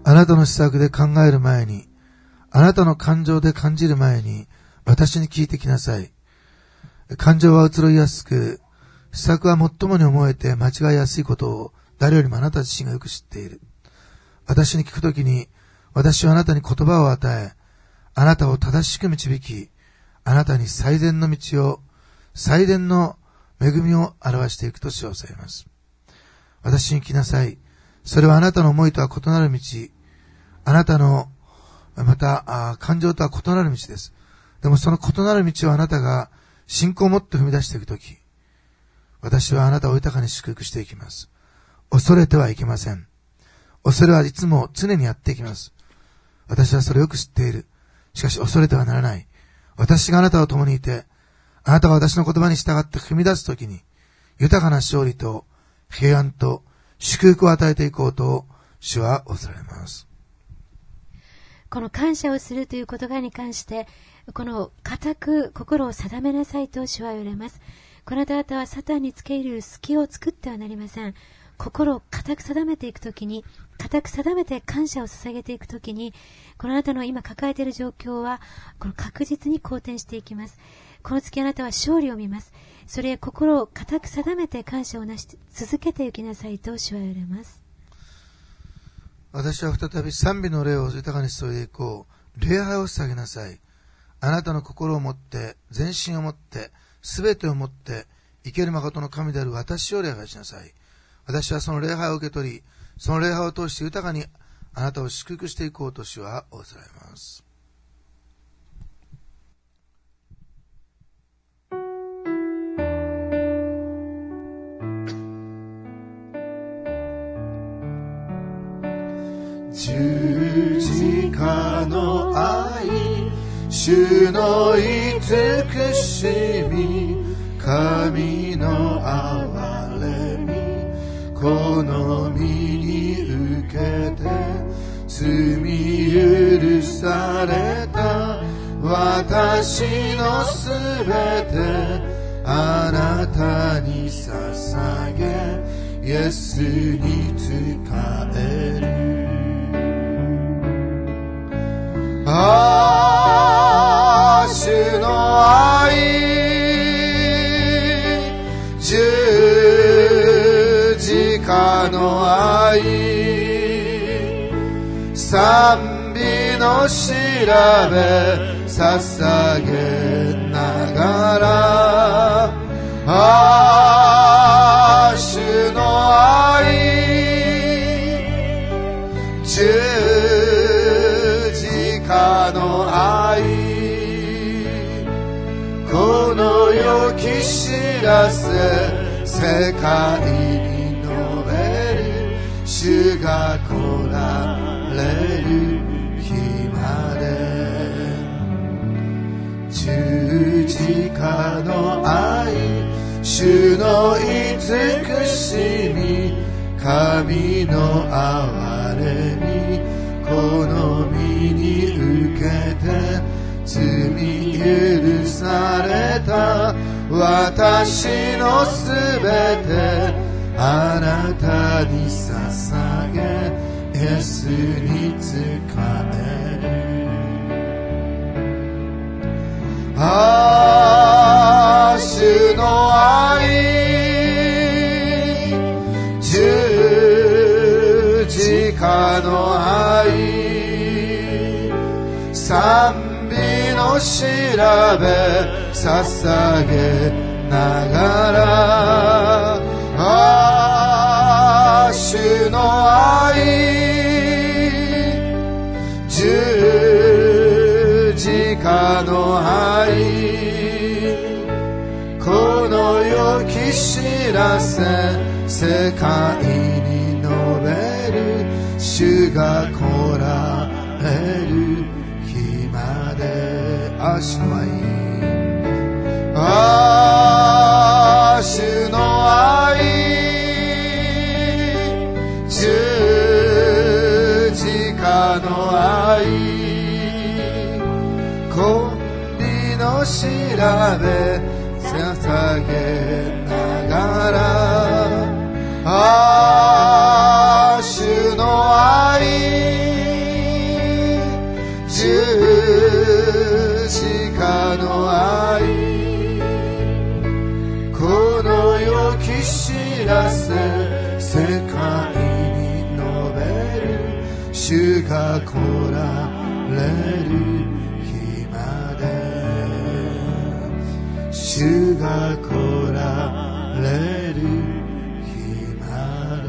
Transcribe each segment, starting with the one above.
あなたの施策で考える前に、あなたの感情で感じる前に、私に聞いてきなさい。感情は移ろいやすく、施策は最もに思えて間違いやすいことを誰よりもあなた自身がよく知っている。私に聞くときに、私はあなたに言葉を与え、あなたを正しく導き、あなたに最善の道を、最善の恵みを表していくと主はおっしゃいます。私に来なさい。それはあなたの思いとは異なる道、あなたの、また、感情とは異なる道です。でもその異なる道をあなたが信仰を持って踏み出していくとき、私はあなたを豊かに祝福していきます。恐れてはいけません。恐れはいつも常にやっていきます。私はそれをよく知っている。しかし恐れてはならない。私があなたと共にいて、あなたが私の言葉に従って踏み出すときに、豊かな勝利と平安と祝福を与えていこうと主はおっしゃられます。 この感謝をするという言葉に関して、この固く心を定めなさいと主は言われます。この方々はサタンにつけ入る隙を作ってはなりません。心を固く定めていくときに、固く定めて感謝を捧げていくときに、このあなたの今抱えている状況は、この確実に好転していきます。この月あなたは勝利を見ます。それへ心を固く定めて感謝をなし続けていきなさいと主は言われます。 私は再び賛美の霊を豊かに注いでいこう。礼拝を捧げなさい。あなたの心を持って、全身を持って、すべてを持って、生ける誠の神である私を礼拝しなさい。私はその礼拝を受け取り、その礼拝を通して豊かにあなたを祝福していこうと主は仰せられます。 十字架の愛、主の慈しみ、神の憐れみ、この身に受けて罪許された私のすべてあなたに捧げ、イエスに仕える。主の愛、十字架の愛、賛美の調べ捧げながら、主の愛、十字架の愛、この良き知らせ世界に述べる、主が来られる日まで。十字架の愛、主の慈しみ、神の憐れみ、この身に受けて罪許された私のすべてあなたに捧げ、イエスに仕える。主の愛、十字架の愛、賛美の調べ捧げながら、主の愛、十字架の愛、この良き知らせ世界に述べる、主が来られる日まで。主の愛、主の愛、十字架の愛、根理の調べ捧げながら、主の愛、 の愛、この世き知らせ世界に述べる、主が来られる日まで、主が来られる日まで。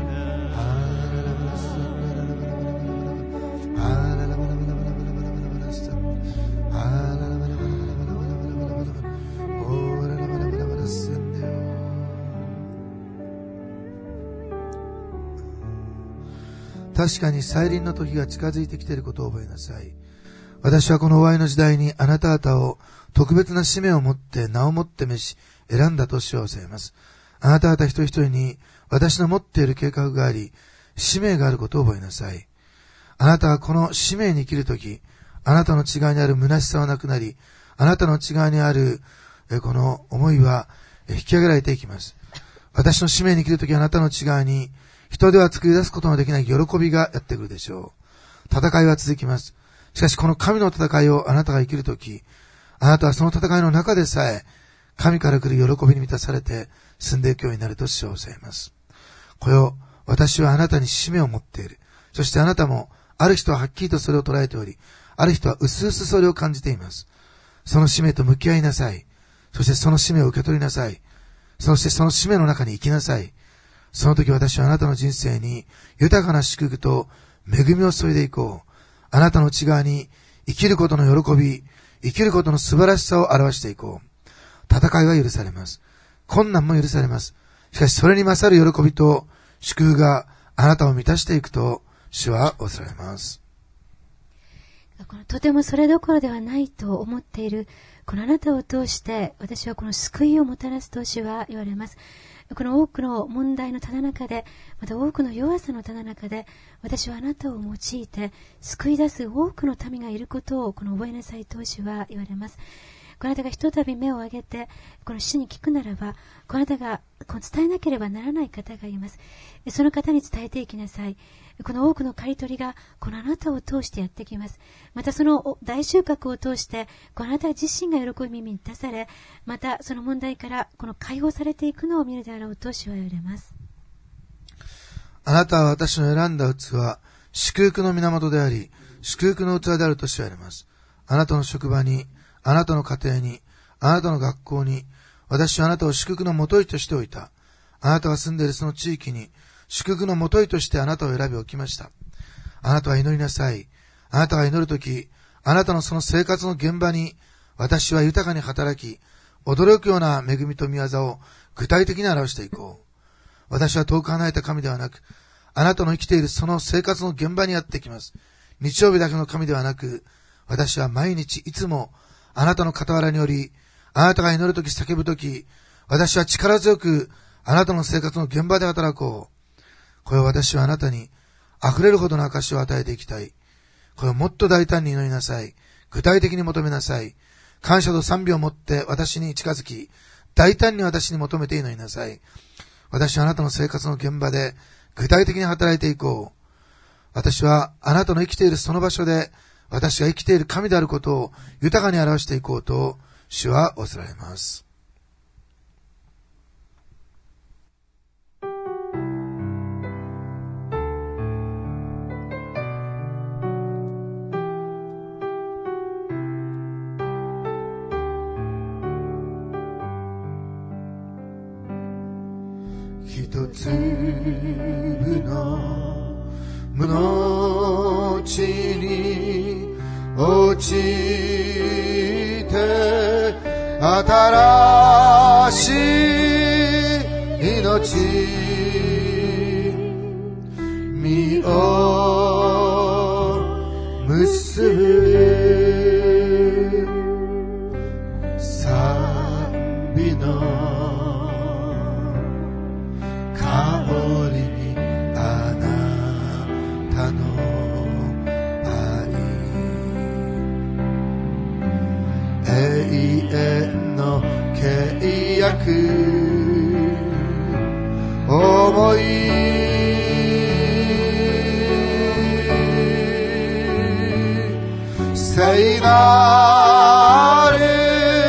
確かに再臨の時が近づいてきていることを覚えなさい。私はこの終わりの時代にあなた方を特別な使命を持って名をもって召し選んだと主は教えます。あなた方一人一人に私の持っている計画があり、使命があることを覚えなさい。あなたはこの使命に生きるとき、あなたの内側にある虚しさはなくなり、あなたの内側にあるこの思いは引き上げられていきます。私の使命に生きるとき、あなたの内側に人では作り出すことのできない喜びがやってくるでしょう。戦いは続きます。しかしこの神の戦いをあなたが生きるとき、あなたはその戦いの中でさえ神から来る喜びに満たされて進んでいくようになると主は教えます。こよ、私はあなたに使命を持っている。そしてあなたもある人ははっきりとそれを捉えており、ある人はうすうすそれを感じています。その使命と向き合いなさい。そしてその使命を受け取りなさい。そしてその使命の中に生きなさい。その時私はあなたの人生に豊かな祝福と恵みを注いでいこう。あなたの内側に生きることの喜び、生きることの素晴らしさを表していこう。戦いは許されます。困難も許されます。しかしそれに勝る喜びと祝福があなたを満たしていくと主はおっしゃいます。 とてもそれどころではないと思っているこのあなたを通して私はこの救いをもたらすと主は言われます。この多くの問題のただ中で、また多くの弱さのただ中で、私はあなたを用いて救い出す多くの民がいることをこの覚えなさいと主は言われます。この方がひとたび目を上げてこの主に聞くならば、この方が伝えなければならない方がいます。その方に伝えていきなさい。この多くの刈り取りがこのあなたを通してやってきます。またその大収穫を通してこのあなた自身が喜びに満たされ、またその問題からこの解放されていくのを見るであろうと主は言われます。 あなたは私の選んだ器、祝福の源であり、祝福の器であると主は言われます。あなたの職場に、あなたの家庭に、あなたの学校に、私はあなたを祝福のもといとしておいた。あなたが住んでいるその地域に、祝福のもといとしてあなたを選びおきました。あなたは祈りなさい。あなたが祈るとき、あなたのその生活の現場に、私は豊かに働き、驚くような恵みと御業を具体的に表していこう。私は遠く離れた神ではなく、あなたの生きているその生活の現場にやってきます。日曜日だけの神ではなく、私は毎日いつもあなたの傍らにより、あなたが祈るとき叫ぶとき、私は力強くあなたの生活の現場で働こう。これを私はあなたに溢れるほどの証を与えていきたい。これをもっと大胆に祈りなさい。具体的に求めなさい。感謝と賛美を持って私に近づき、大胆に私に求めて祈りなさい。私はあなたの生活の現場で具体的に働いていこう。私はあなたの生きているその場所で、私が生きている神であることを豊かに表していこうと、主はおっしゃられます。 一粒の無の地に落ちて新しい命実を結ぶ賛美の契約思い聖なる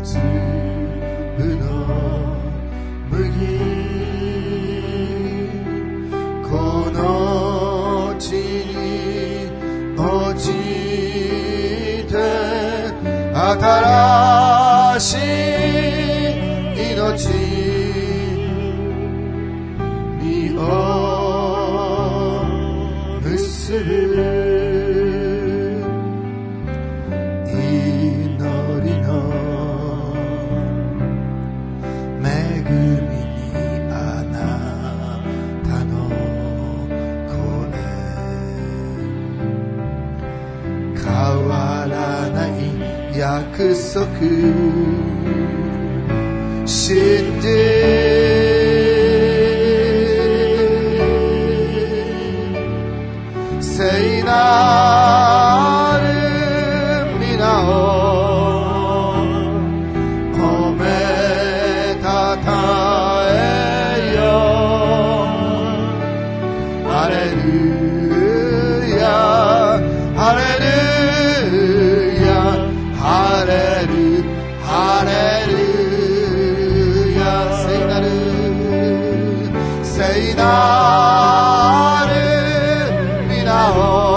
粒の麦この地に落ちて新しい命実を結ぶ祈りの恵みにあなたの声変わらない約束信じ聖なる皆を褒めたたえよハレルヤハレルヤハレルハレルヤ聖なる聖なる皆を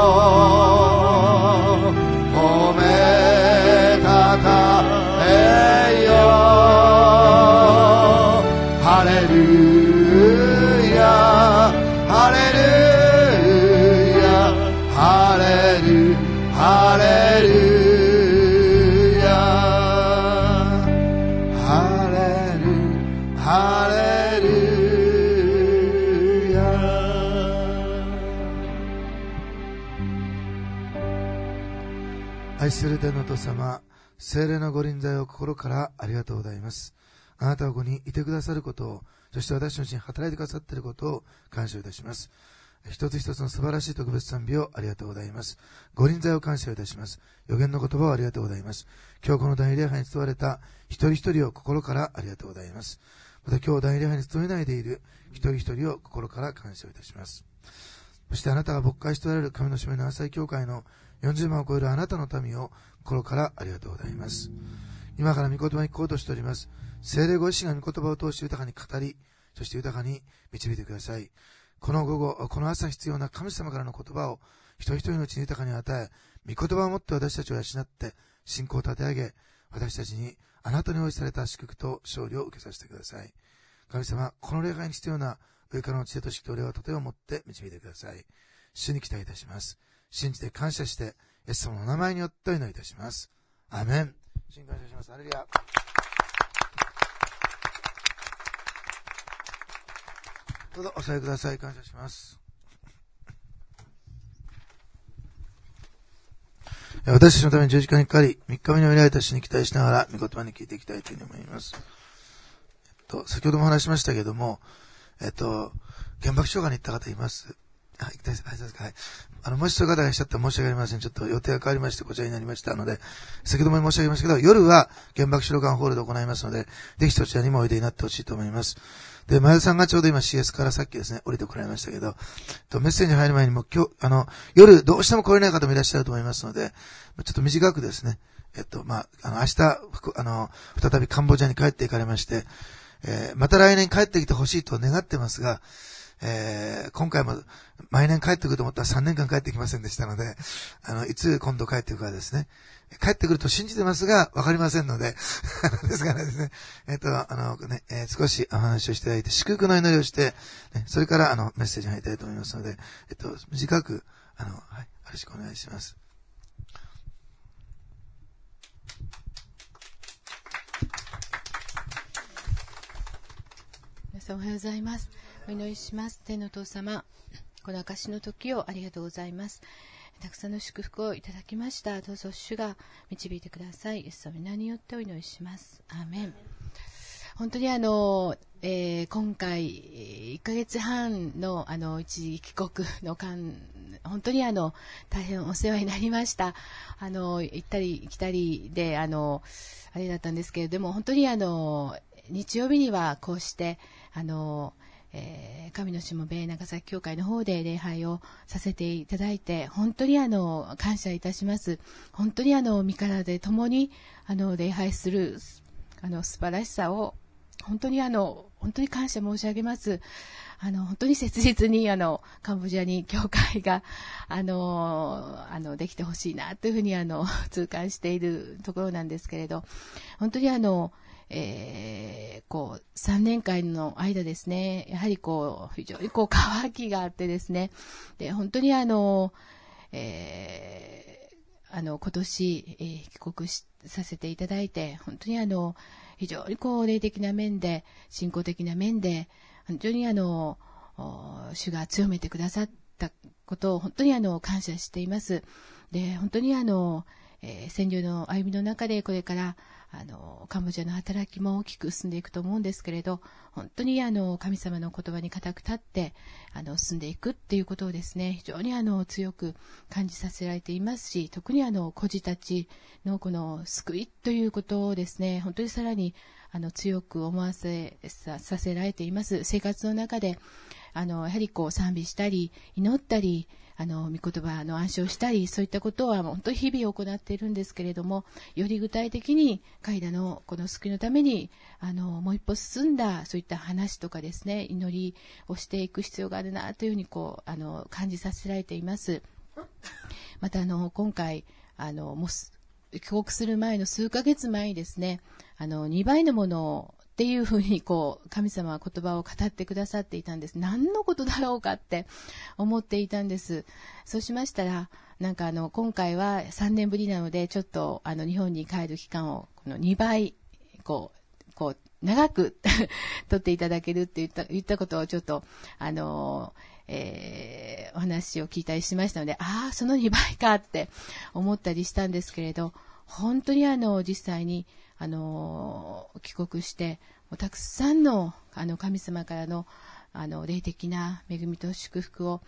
褒めたたえよハレルヤハレルヤハレルハレルヤハレルハレルヤ愛する天のお父様、聖霊のご臨在を心からありがとうございます。あなたがここにいてくださることを、そして私のうちに働いてくださっていることを感謝いたします。一つ一つの素晴らしい特別賛美をありがとうございます。ご臨在を感謝いたします。予言の言葉をありがとうございます。今日この大礼拝に伝われた一人一人を心からありがとうございます。また今日大礼拝に伝えないでいる一人一人を心から感謝いたします。そしてあなたが牧会しておられる神のしもべの朝日教会の40万を超えるあなたの民を心からありがとうございます。今から御言葉に聞こうとしております。聖霊ご自身が御言葉を通して豊かに語り、そして豊かに導いてください。この午後、この朝必要な神様からの言葉を一人一人のうちに豊かに与え、御言葉をもって私たちを養って信仰を立て上げ、私たちにあなたに用意された祝福と勝利を受けさせてください。神様、この礼拝に必要な上からの知恵と識と霊はとてをもって導いてください。主に期待いたします。信じて感謝して、イエス様の名前によってお祈りいたします。アーメン。主に感謝します。ハレルヤ。どうぞお座りください。感謝します。私たちのために十字架にかかり、3日目に見られた主に期待しながら、御言葉に聞いていきたいというふうに思います。先ほども話しましたけども、原爆症がに行った方います。はい、もしそういう方がいらっしゃったら申し訳ありません。ちょっと予定が変わりまして、こちらになりましたので、先ほども申し上げましたけど、夜は原爆資料館ホールで行いますので、ぜひそちらにもおいでになってほしいと思います。で、前田さんがちょうど今 CS からさっきですね、降りてこられましたけど、メッセージに入る前にも今日、夜どうしても来れない方もいらっしゃると思いますので、ちょっと短くですね、明日、再びカンボジアに帰っていかれまして、また来年帰ってきてほしいと願ってますが、今回も毎年帰ってくると思ったら3年間帰ってきませんでしたので、いつ今度帰ってくるかですね。帰ってくると信じてますが、わかりませんので、ですからですね、少しお話をしていただいて、祝福の祈りをして、それからメッセージに入りたいと思いますので、短く、よろしくお願いします。 皆さんおはようございます。お祈りします。天のお父様、この証の時をありがとうございます。たくさんの祝福をいただきました。どうぞ主が導いてください。イエスの皆によってお祈りします。アーメン。本当に今回1ヶ月半の一時帰国の間、本当に大変お世話になりました。行ったり来たりであれだったんですけれども、本当に日曜日にはこうして神のしもべ長崎教会の方で礼拝をさせていただいて、本当に感謝いたします。本当に身体で共に礼拝する素晴らしさを本当に感謝申し上げます。本当に切実にカンボジアに教会ができてほしいなというふうに痛感しているところなんですけれど、本当に3年間の間ですね、やはり非常に渇きがあってですね、で本当に今年、帰国させていただいて、本当に非常に霊的な面で、信仰的な面で、本当に主が強めてくださったことを本当に感謝しています。で、本当に宣教の歩みの中でこれからカンボジアの働きも大きく進んでいくと思うんですけれど、本当に神様の言葉に固く立って進んでいくっていうことをですね、非常に強く感じさせられていますし、特に孤児たちのこの救いということをですね、本当にさらに強く思わせさせられています。生活の中でやはり賛美したり祈ったり御言葉の暗唱したり、そういったことは本当に日々行っているんですけれども、より具体的に彼らのこの救いのためにもう一歩進んだそういった話とかですね、祈りをしていく必要があるなというふうに感じさせられています。また今回もう帰国する前の数ヶ月前にですね、2倍のものをっていうふうに神様は言葉を語ってくださっていたんです。何のことだろうかって思っていたんです。そうしましたら、なんか今回は3年ぶりなので、ちょっと日本に帰る期間をこの2倍長く取っていただけるって言ったことをちょっとお話を聞いたりしましたので、その2倍かって思ったりしたんですけれど、本当に実際に帰国してたくさんの神様からの霊的な恵みと祝福を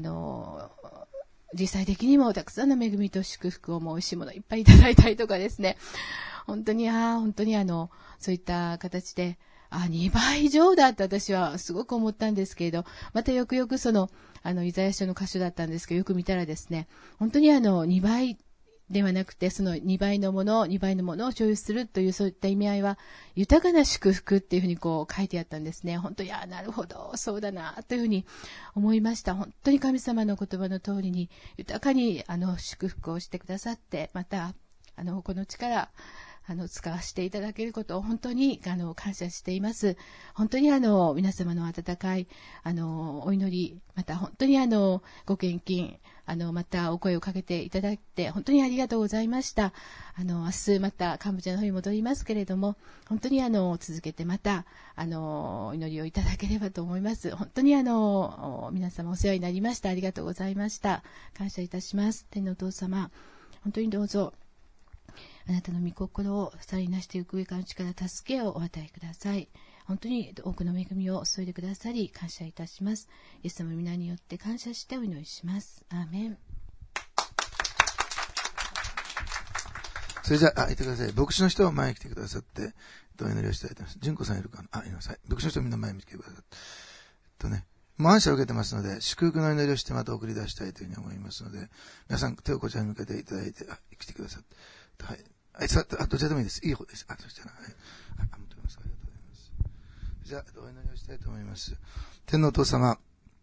実際的にもたくさんの恵みと祝福をもう美味しいものいっぱいいただいたりとかですね、本当にそういった形で2倍以上だって私はすごく思ったんですけれど、またよくよくイザヤ書の箇所だったんですけど、よく見たらですね、本当に2倍ではなくて、その2倍のものを所有するというそういった意味合いは豊かな祝福っていうふうに書いてあったんですね。本当になるほどそうだなというふうに思いました。本当に神様の言葉の通りに豊かに祝福をしてくださって、またこの力使わせていただけることを本当に感謝しています。本当に皆様の温かいお祈り、また本当にご献金、またお声をかけていただいて本当にありがとうございました。明日またカンボジアの方に戻りますけれども、本当に続けてまたお祈りをいただければと思います。本当に皆様お世話になりました。ありがとうございました。感謝いたします。天のお父様、本当にどうぞあなたの御心をさらになしていく上からの力、助けをお与えください。本当に多くの恵みを注いでくださり感謝いたします。イエス様の皆によって感謝してお祈りします。アーメン。 それじゃあ、いてください。牧師の人は前に来てくださって、お祈りをしたいと思います。純子さんいるかな、います。はい。牧師の人はみんな前に来てくださって。もう感謝を受けてますので、祝福の祈りをしてまた送り出したいというふうに思いますので、皆さん手をこちらに向けていただいて、来てくださって。はい。どちらでもいいです。いい方です。そしたら、はい。持ってきます。ありがとうございます。じゃあ、お祈りをしたいと思います。天のお父様、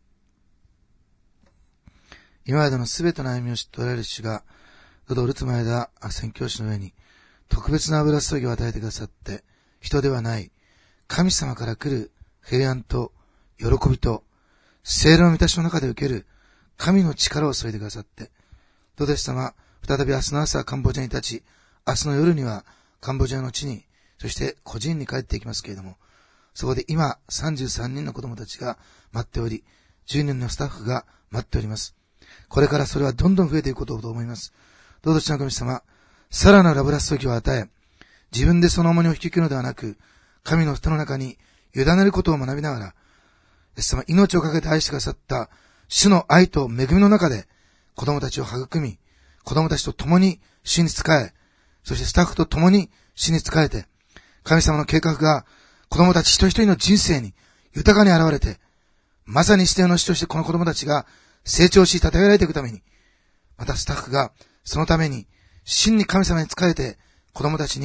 今までのすべての歩みを知っておられる主が、どうぞルツの間、宣教師の上に、特別な油注ぎを与えてくださって、人ではない、神様から来る平安と喜びと、聖霊の満たしの中で受ける神の力を注いでくださって、どうです様、再び明日の朝カンボジアに立ち、明日の夜にはカンボジアの地に、そして個人に帰っていきますけれども、そこで今33人の子供たちが待っており、10人のスタッフが待っております。これからそれはどんどん増えていくことと思います。どうぞ主の神様、さらなる油注ぎを与え、自分でその重荷を引き受けるのではなく、神の人の中に委ねることを学びながら、イエス様、命をかけて愛してくださった主の愛と恵みの中で、子供たちを育み、子供たちと共に主に仕え、そしてスタッフと共に主に仕えて、神様の計画が子供たち一人一人の人生に豊かに現れて、まさに指定の主としてこの子供たちが成長し、称えられていくために、またスタッフがそのために真に神様に仕えて子供たちに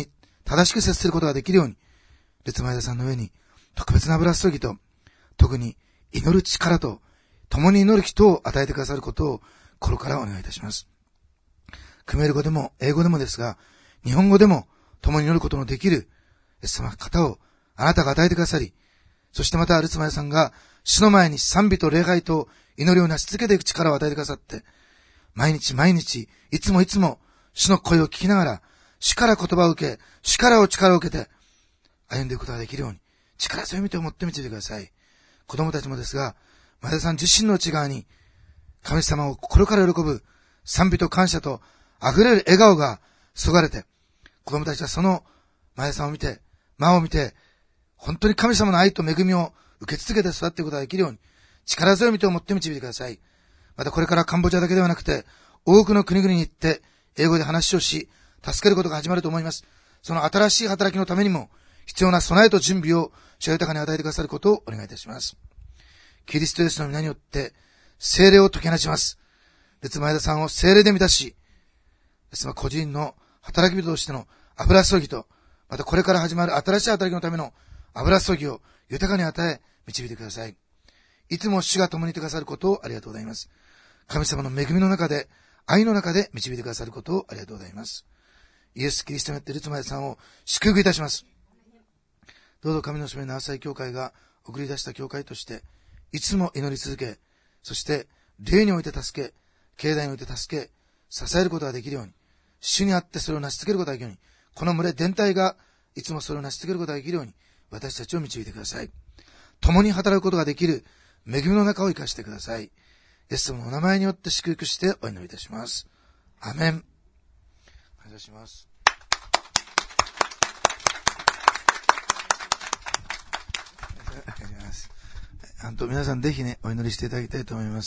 正しく接することができるように、列前田さんの上に特別な油注ぎと、特に祈る力と、共に祈る人を与えてくださることを心からお願いいたします。クメール語でも英語でもですが、日本語でも共に祈ることのできるイエス様方をあなたが与えてくださり、そしてまた列前さんが主の前に賛美と礼拝と祈りをなし続けていく力を与えてくださって、毎日毎日、いつもいつも主の声を聞きながら、主から言葉を受け、主から力を受けて歩んでいくことができるように、力強みと思って導いてください。子供たちもですが、前田さん自身の内側に神様を心から喜ぶ賛美と感謝と溢れる笑顔が注がれて、子供たちはその前田さんを見て、間を見て、本当に神様の愛と恵みを受け続けて育っていくことができるように、力強みと思って導いてください。またこれからカンボジアだけではなくて、多くの国々に行って、英語で話をし、助けることが始まると思います。その新しい働きのためにも、必要な備えと準備を主が豊かに与えてくださることをお願いいたします。キリストイエスの皆によって、聖霊を解き放ちます。列前田さんを聖霊で満たし、個人の働き人としての油注ぎと、またこれから始まる新しい働きのための油注ぎを豊かに与え、導いてください。いつも主が共にいてくださることをありがとうございます。神様の恵みの中で、愛の中で導いてくださることをありがとうございます。イエス・キリストによって列前さんを祝福いたします。どうぞ神の染めの浅い教会が送り出した教会として、いつも祈り続け、そして霊において助け、経済において助け、支えることができるように、主にあってそれを成し遂げることができるように、この群れ全体がいつもそれを成し遂げることができるように、私たちを導いてください。共に働くことができる恵みの中を生かしてください。イエス様のお名前によって祝福してお祈りいたします。アメン。感謝します。皆さんぜひね、お祈りしていただきたいと思います。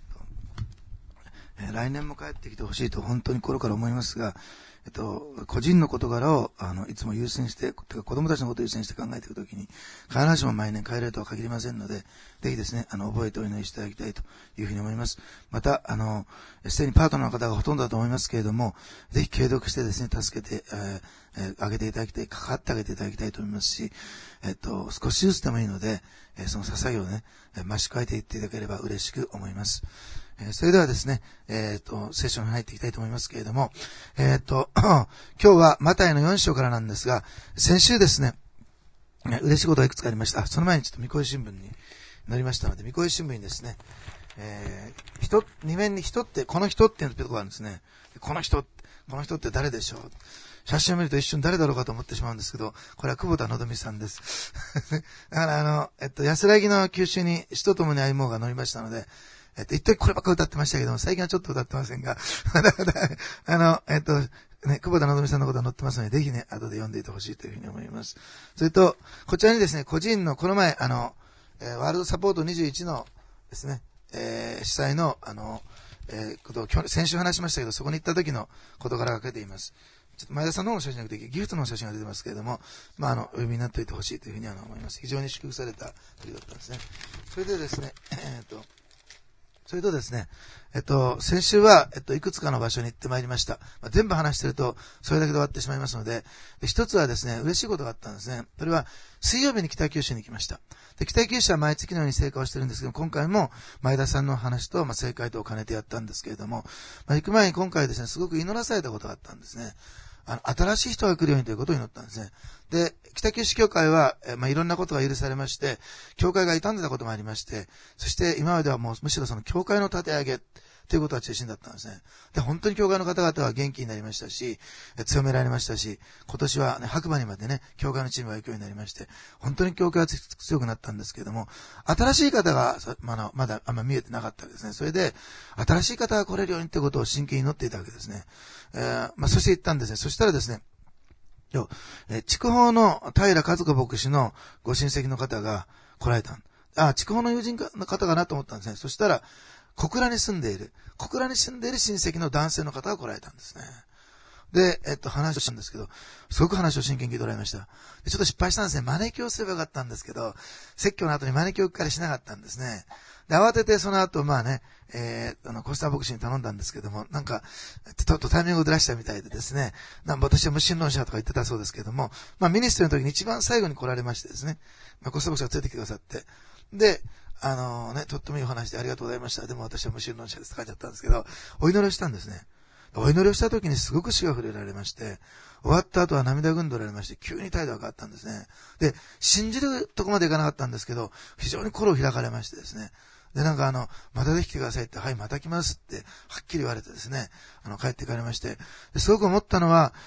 来年も帰ってきてほしいと本当に心から思いますが、個人の事柄をいつも優先して、子供たちのことを優先して考えていくときに、必ずしも毎年帰れるとは限りませんので、ぜひですね、覚えてお祈りしていただきたいというふうに思います。また、すでにパートナーの方がほとんどだと思いますけれども、ぜひ継続してですね、助けて、あげていただきたい、関わってあげていただきたいと思いますし、少しずつでもいいので、その支えをね、増し加えていっていただければ嬉しく思います。それではですね、聖書に入っていきたいと思いますけれども、今日はマタイの4章からなんですが、先週ですね、嬉しいことがいくつかありました。その前にちょっと御声新聞に載りましたので、御声新聞にですね、二面に人って、この人っていうところがあるんですね。この人って誰でしょう？写真を見ると一瞬誰だろうかと思ってしまうんですけど、これは久保田のぞみさんです。だから安らぎの九州に死と共に歩もうが載りましたので、一時こればっか歌ってましたけども、最近はちょっと歌ってませんが、久保田のぞみさんのことが載ってますので、ぜひね、後で読んでいてほしいというふうに思います。それと、こちらにですね、個人の、この前、ワールドサポート21のですね、主催の、ことを先週話しましたけど、そこに行った時の事柄が書けています。ちょっと前田さんの方の写真じゃなくて、ギフトの写真が出てますけれども、お読みになっておいてほしいというふうに思います。非常に祝福された時だったんですね。それでですね、先週は、いくつかの場所に行ってまいりました。全部話してると、それだけで終わってしまいますので、一つはですね、嬉しいことがあったんですね。それは、水曜日に北九州に行きました。で、北九州は毎月のように聖火をしてるんですけど、今回も前田さんの話と、聖火とを兼ねてやったんですけれども、行く前に今回ですね、すごく祈らされたことがあったんですね。新しい人が来るようにということを祈ったんですね。で、北九州教会は、いろんなことが許されまして、教会が傷んでたこともありまして、そして今まではもうむしろその教会の立て上げということが中心だったんですね。で、本当に教会の方々は元気になりましたし、強められましたし、今年はね、白馬にまでね、教会のチームが行くようになりまして、本当に教会は強くなったんですけれども、新しい方がまだあんま見えてなかったわけですね。それで、新しい方が来れるようにということを真剣に祈っていたわけですね。そして行ったんですね。そしたらですね、筑豊の平和子牧師のご親戚の方が来られた。筑豊の友人の方かなと思ったんですね。そしたら、小倉に住んでいる親戚の男性の方が来られたんですね。 で、話をしたんですけど、すごく話を真剣に聞いておられました。で、ちょっと失敗したんですね。招きをすればよかったんですけど、説教の後に招きをからしなかったんですね。で、慌ててその後、まあね、コスター牧師に頼んだんですけども、なんか、ちょっとタイミングをずらしたみたいでですね、私は無神論者とか言ってたそうですけども、まあミニストリーの時に一番最後に来られましてですね、まあコスター牧師が連れてきてくださって、で、とってもいいお話でありがとうございました。でも私は無神論者ですって書いてあったんですけど、お祈りをしたんですね。お祈りをした時にすごく死が触れられまして、終わった後は涙ぐんでおられまして、急に態度が変わったんですね。で、信じるとこまでいかなかったんですけど、非常に心を開かれましてですね。で、なんかまたできてくださいって、はい、また来ますって、はっきり言われてですね、帰っていかれまして、すごく思ったのは、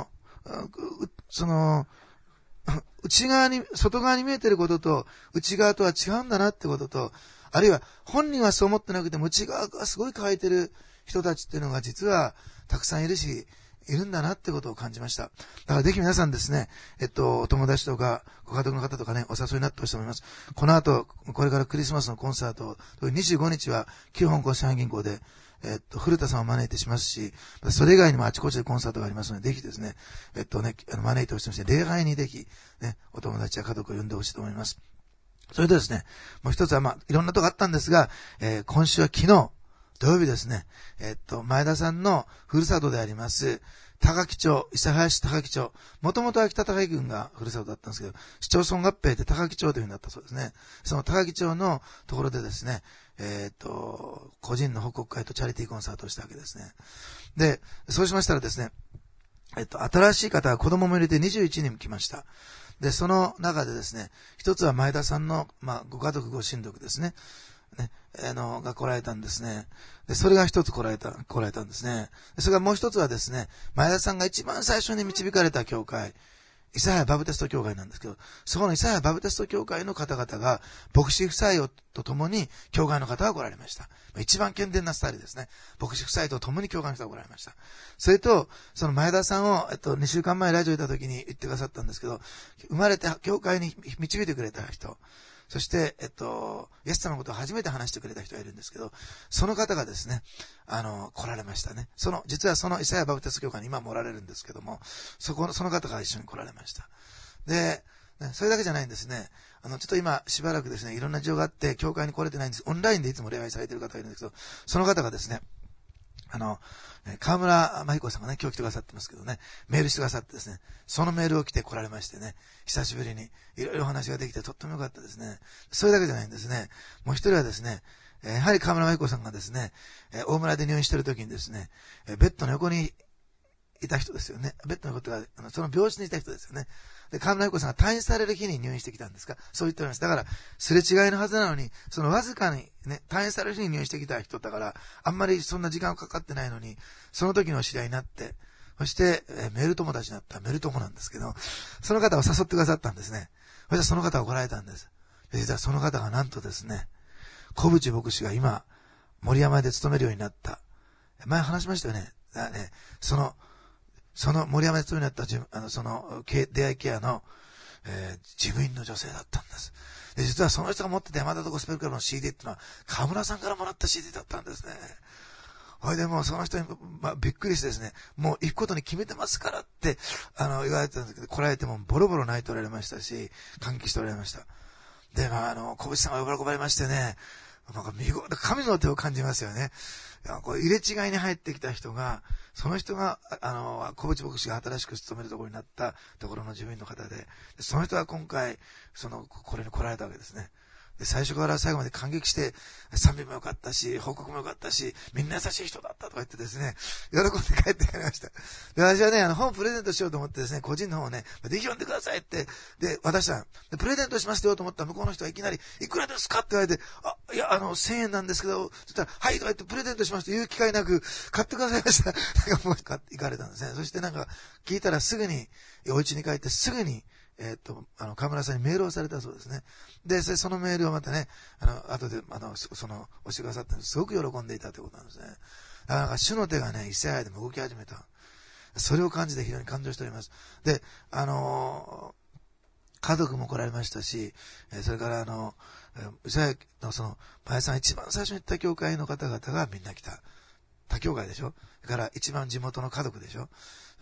内側に、外側に見えていることと、内側とは違うんだなってことと、あるいは本人はそう思ってなくても、内側がすごい乾いてる人たちっていうのが実はたくさんいるし、いるんだなってことを感じました。だからぜひ皆さんですね、お友達とかご家族の方とかね、お誘いになってほしいと思います。この後、これからクリスマスのコンサート、25日は旧香港市販銀行で、古田さんを招いてしますし、それ以外にもあちこちでコンサートがありますので、ぜひですね、招いてほしいとして、礼拝にぜひ、ね、お友達や家族を呼んでほしいと思います。それでですね、もう一つはいろんなとこあったんですが、今週は昨日、土曜日ですね、前田さんのふるさとであります、高木町、諫早市高木町、もともと秋田高木郡がふるさとだったんですけど、市町村合併で高木町という風になったそうですね。その高木町のところでですね、個人の報告会とチャリティーコンサートをしたわけですね。で、そうしましたらですね、新しい方が子供も入れて21人来ました。で、その中でですね、一つは前田さんの、ご家族ご親族ですね。が来られたんですね。で、それが一つ来られたんですね。それからもう一つはですね、前田さんが一番最初に導かれた教会、諫早バプテスト教会なんですけど、そこの諫早バプテスト教会の方々が、牧師夫妻と共に教会の方が来られました。一番健全なスタイルですね。牧師夫妻と共に教会の人が来られました。それと、その前田さんを、2週間前ラジオにいた時に言ってくださったんですけど、生まれて教会に導いてくれた人、そして、イエス様のことを初めて話してくれた人がいるんですけど、その方がですね、来られましたね。実はその諫早バプテスト教会に今もおられるんですけども、その方が一緒に来られました。で、それだけじゃないんですね。ちょっと今しばらくですね、いろんな事情があって、教会に来れてないんです。オンラインでいつも礼拝されている方がいるんですけど、その方がですね、河村真彦さんがね、今日来てくださってますけどね、メールしてくださってですね、そのメールを来て来られましてね、久しぶりにいろいろお話ができてとってもよかったですね。それだけじゃないんですね。もう一人はですね、やはり河村真彦さんがですね、大村で入院している時にですね、ベッドの横にいた人ですよね。ベッドの横とか、その病室にいた人ですよね。で、河村真彦さんが退院される日に入院してきたんですか？そう言っております。だから、すれ違いのはずなのに、そのわずかにね、退院される日に入院してきた人だから、あんまりそんな時間かかってないのに、その時の知り合いになって、そして、メール友達になったメール友なんですけど、その方を誘ってくださったんですね。そしてその方が来られたんです。実はその方がなんとですね、小淵牧師が今、森山で勤めるようになった。前話しましたよね。その森山で勤めになったその出会いケアの、事務員の女性だったんです。で、実はその人が持ってた山田とゴスペルクラブの CD っていうのは、河村さんからもらった CD だったんですね。ほいでもうその人に、びっくりしてですね、もう行くことに決めてますからって、言われてたんですけど、来られてもボロボロ泣いておられましたし、感激しておられました。で、小淵さんが喜ばれましてね、なんか神の手を感じますよね。これ入れ違いに入ってきた人が、その人が、小淵牧師が新しく勤めるところになったところの自分の方で、その人が今回、これに来られたわけですね。で、最初から最後まで感激して、賛美も良かったし、報告も良かったし、みんな優しい人だったとか言ってですね、喜んで帰って帰りました。で、私はね、本プレゼントしようと思ってですね、個人の方をね、ぜひ読んでくださいって、で、渡した。で、プレゼントしますって言おうと思ったら、向こうの人がいきなり、いくらですかって言われて、いや、1000円なんですけど、そしたら、はいとか言ってプレゼントしますと言う機会なく、買ってくださいました。なんかもう、行かれたんですね。そしてなんか、聞いたらすぐに、お家に帰ってすぐに、河村さんにメールをされたそうですね。で、そのメールをまたね、後で、押してくださったんですごく喜んでいたということなんですね。なんか、主の手がね、諫早でも動き始めた。それを感じて非常に感動しております。で、家族も来られましたし、それから、諫早の前さん一番最初に行った教会の方々がみんな来た。他教会でしょ？だから一番地元の家族でしょ？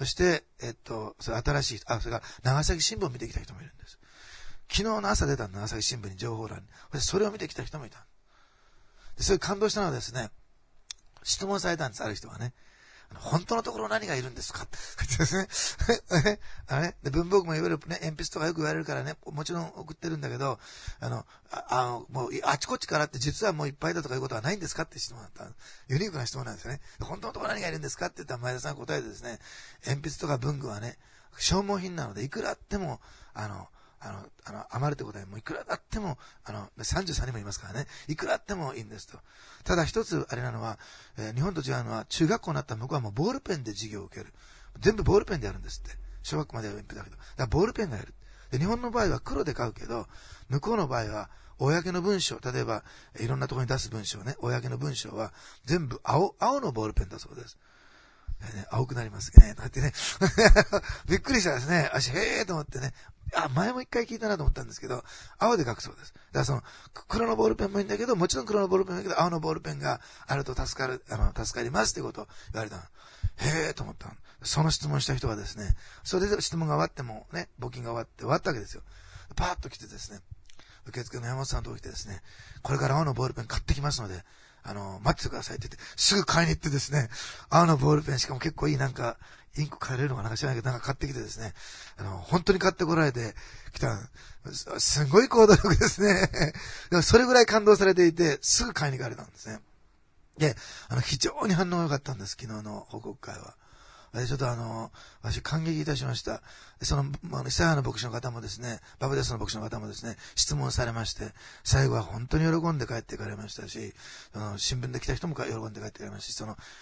そして、それ新しい、それから長崎新聞を見てきた人もいるんです。昨日の朝出た長崎新聞に情報欄に、それを見てきた人もいた。で、それ感動したのはですね、質問されたんです、ある人はね。本当のところ何がいるんですかってですね。で、文房具もいわゆるね、鉛筆とかよく言われるからね、もちろん送ってるんだけど、もう、あちこちからって実はもういっぱいだとかいうことはないんですかって質問だった。ユニークな質問なんですよね。本当のところ何がいるんですかって言ったら前田さん答えてですね、鉛筆とか文具はね、消耗品なので、いくらあっても、余るってことはもういくらあっても、33人もいますからね、いくらあってもいいんですと。ただ一つあれなのは、日本と違うのは、中学校になった向こうはもうボールペンで授業を受ける。全部ボールペンでやるんですって。小学校までは鉛筆だけど。だからボールペンがやる。で、日本の場合は黒で書くけど、向こうの場合は、公の文章、例えば、いろんなところに出す文章ね、公の文章は、全部青のボールペンだそうです。青くなりますね。だってね、びっくりしたですね。へーと思ってね。前も一回聞いたなと思ったんですけど、青で書くそうです。だから黒のボールペンもいいんだけど、もちろん黒のボールペンもいいけど、青のボールペンがあると助かりますってことを言われたの。へーと思ったの。その質問した人がですね、それで質問が終わってもね、募金が終わったわけですよ。パーッと来てですね、受付の山本さんとこ来てですね、これから青のボールペン買ってきますので、待っててくださいって言って、すぐ買いに行ってですね、青のボールペン、しかも結構いいなんか、インク買えれるのかなんか知らないけど、なんか買ってきてですね、本当に買ってこられてきた、すごい行動力ですね。でもそれぐらい感動されていて、すぐ買いに行かれたんですね。で、非常に反応が良かったんです、昨日の報告会は。ちょっと私感激いたしました。その、イサヤの牧師の方もですね、バブデスの牧師の方もですね、質問されまして、最後は本当に喜んで帰っていかれましたし、新聞で来た人も喜んで帰っていかれましたし、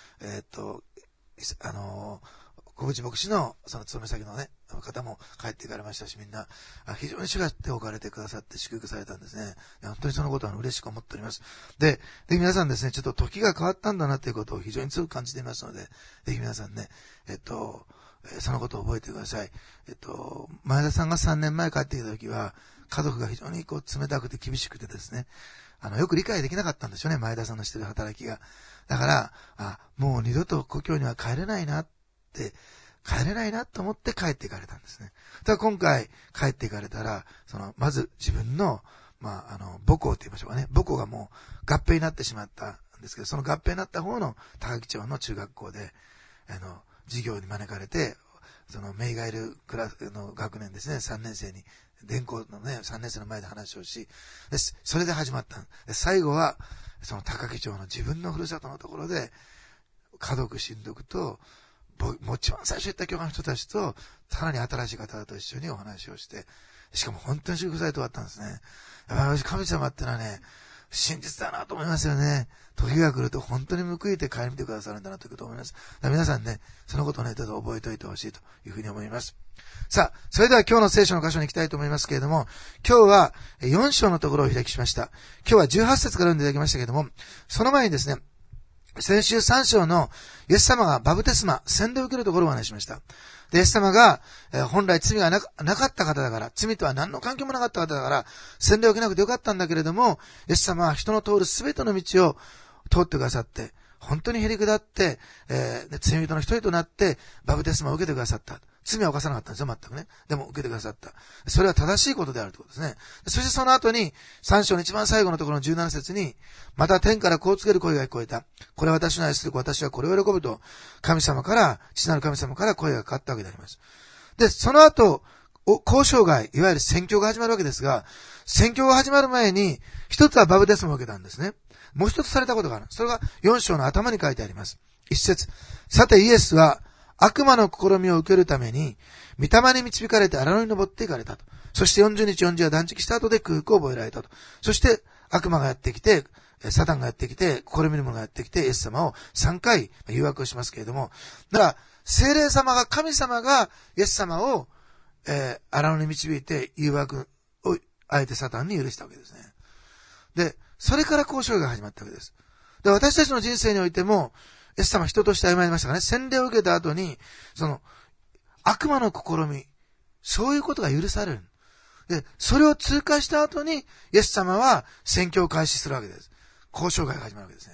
小口牧師のその勤め先のね、方も帰っていかれましたし、みんな、非常に主が手を置かれてくださって祝福されたんですね。本当にそのことは嬉しく思っております。で、皆さんですね、ちょっと時が変わったんだなということを非常に強く感じていますので、ぜひ皆さんね、そのことを覚えてください。前田さんが3年前帰ってきた時は、家族が非常に冷たくて厳しくてですね、よく理解できなかったんでしょうね、前田さんのしてる働きが。だから、もう二度と故郷には帰れないなと思って帰っていかれたんですね。ただ今回帰っていかれたら、まず自分の、母校って言いましょうかね。母校がもう合併になってしまったんですけど、その合併になった方の高木町の中学校で、授業に招かれて、メイガエルクラスの学年ですね、3年生に、電工のね、3年生の前で話をし、それで始まった。最後は、その高木町の自分のふるさとのところで、家族親族と、もう一番最初言った教会の人たちと、さらに新しい方々と一緒にお話をして、しかも本当に祝福されて終わったんですね。やっぱり神様ってのはね、真実だなと思いますよね。時が来ると本当に報いて帰り見てくださるんだなということを思います。皆さんね、そのことをね、どうぞ覚えておいてほしいというふうに思います。さあ、それでは今日の聖書の箇所に行きたいと思いますけれども、今日は4章のところを開きしました。今日は18節から読んでいただきましたけれども、その前にですね、先週3章のイエス様がバプテスマ、洗礼を受けるところをお話ししました。で、イエス様が、本来罪がなかった方だから、罪とは何の関係もなかった方だから、洗礼を受けなくてよかったんだけれども、イエス様は人の通るすべての道を通ってくださって、本当にへり下って、罪人の一人となって、バプテスマを受けてくださった。罪は犯さなかったんですよ、全くね。でも受けてくださった。それは正しいことであるということですね。そしてその後に、3章の一番最後のところの17節に、また天からこう告げる声が聞こえた。これは私の愛する子、私はこれを喜ぶと、父なる神様から声がかかったわけであります。で、その後、交渉外、いわゆる宣教が始まるわけですが、宣教が始まる前に、一つはバプテスマを受けたんですね。もう一つされたことがある。それが4章の頭に書いてあります。一節。さてイエスは悪魔の試みを受けるために、御霊に導かれて荒野に登っていかれたと。そして40日40夜断食した後で空腹を覚えられたと。そして悪魔がやってきて、サタンがやってきて、試みる者がやってきて、イエス様を3回誘惑をしますけれども、だから、聖霊様が、神様がイエス様を、荒野に導いて誘惑をあえてサタンに許したわけですね。で、それから交渉が始まったわけです。で、私たちの人生においても、イエス様人として歩まれましたがね、洗礼を受けた後に、悪魔の試み、そういうことが許される。で、それを通過した後に、イエス様は宣教を開始するわけです。交渉会が始まるわけですね。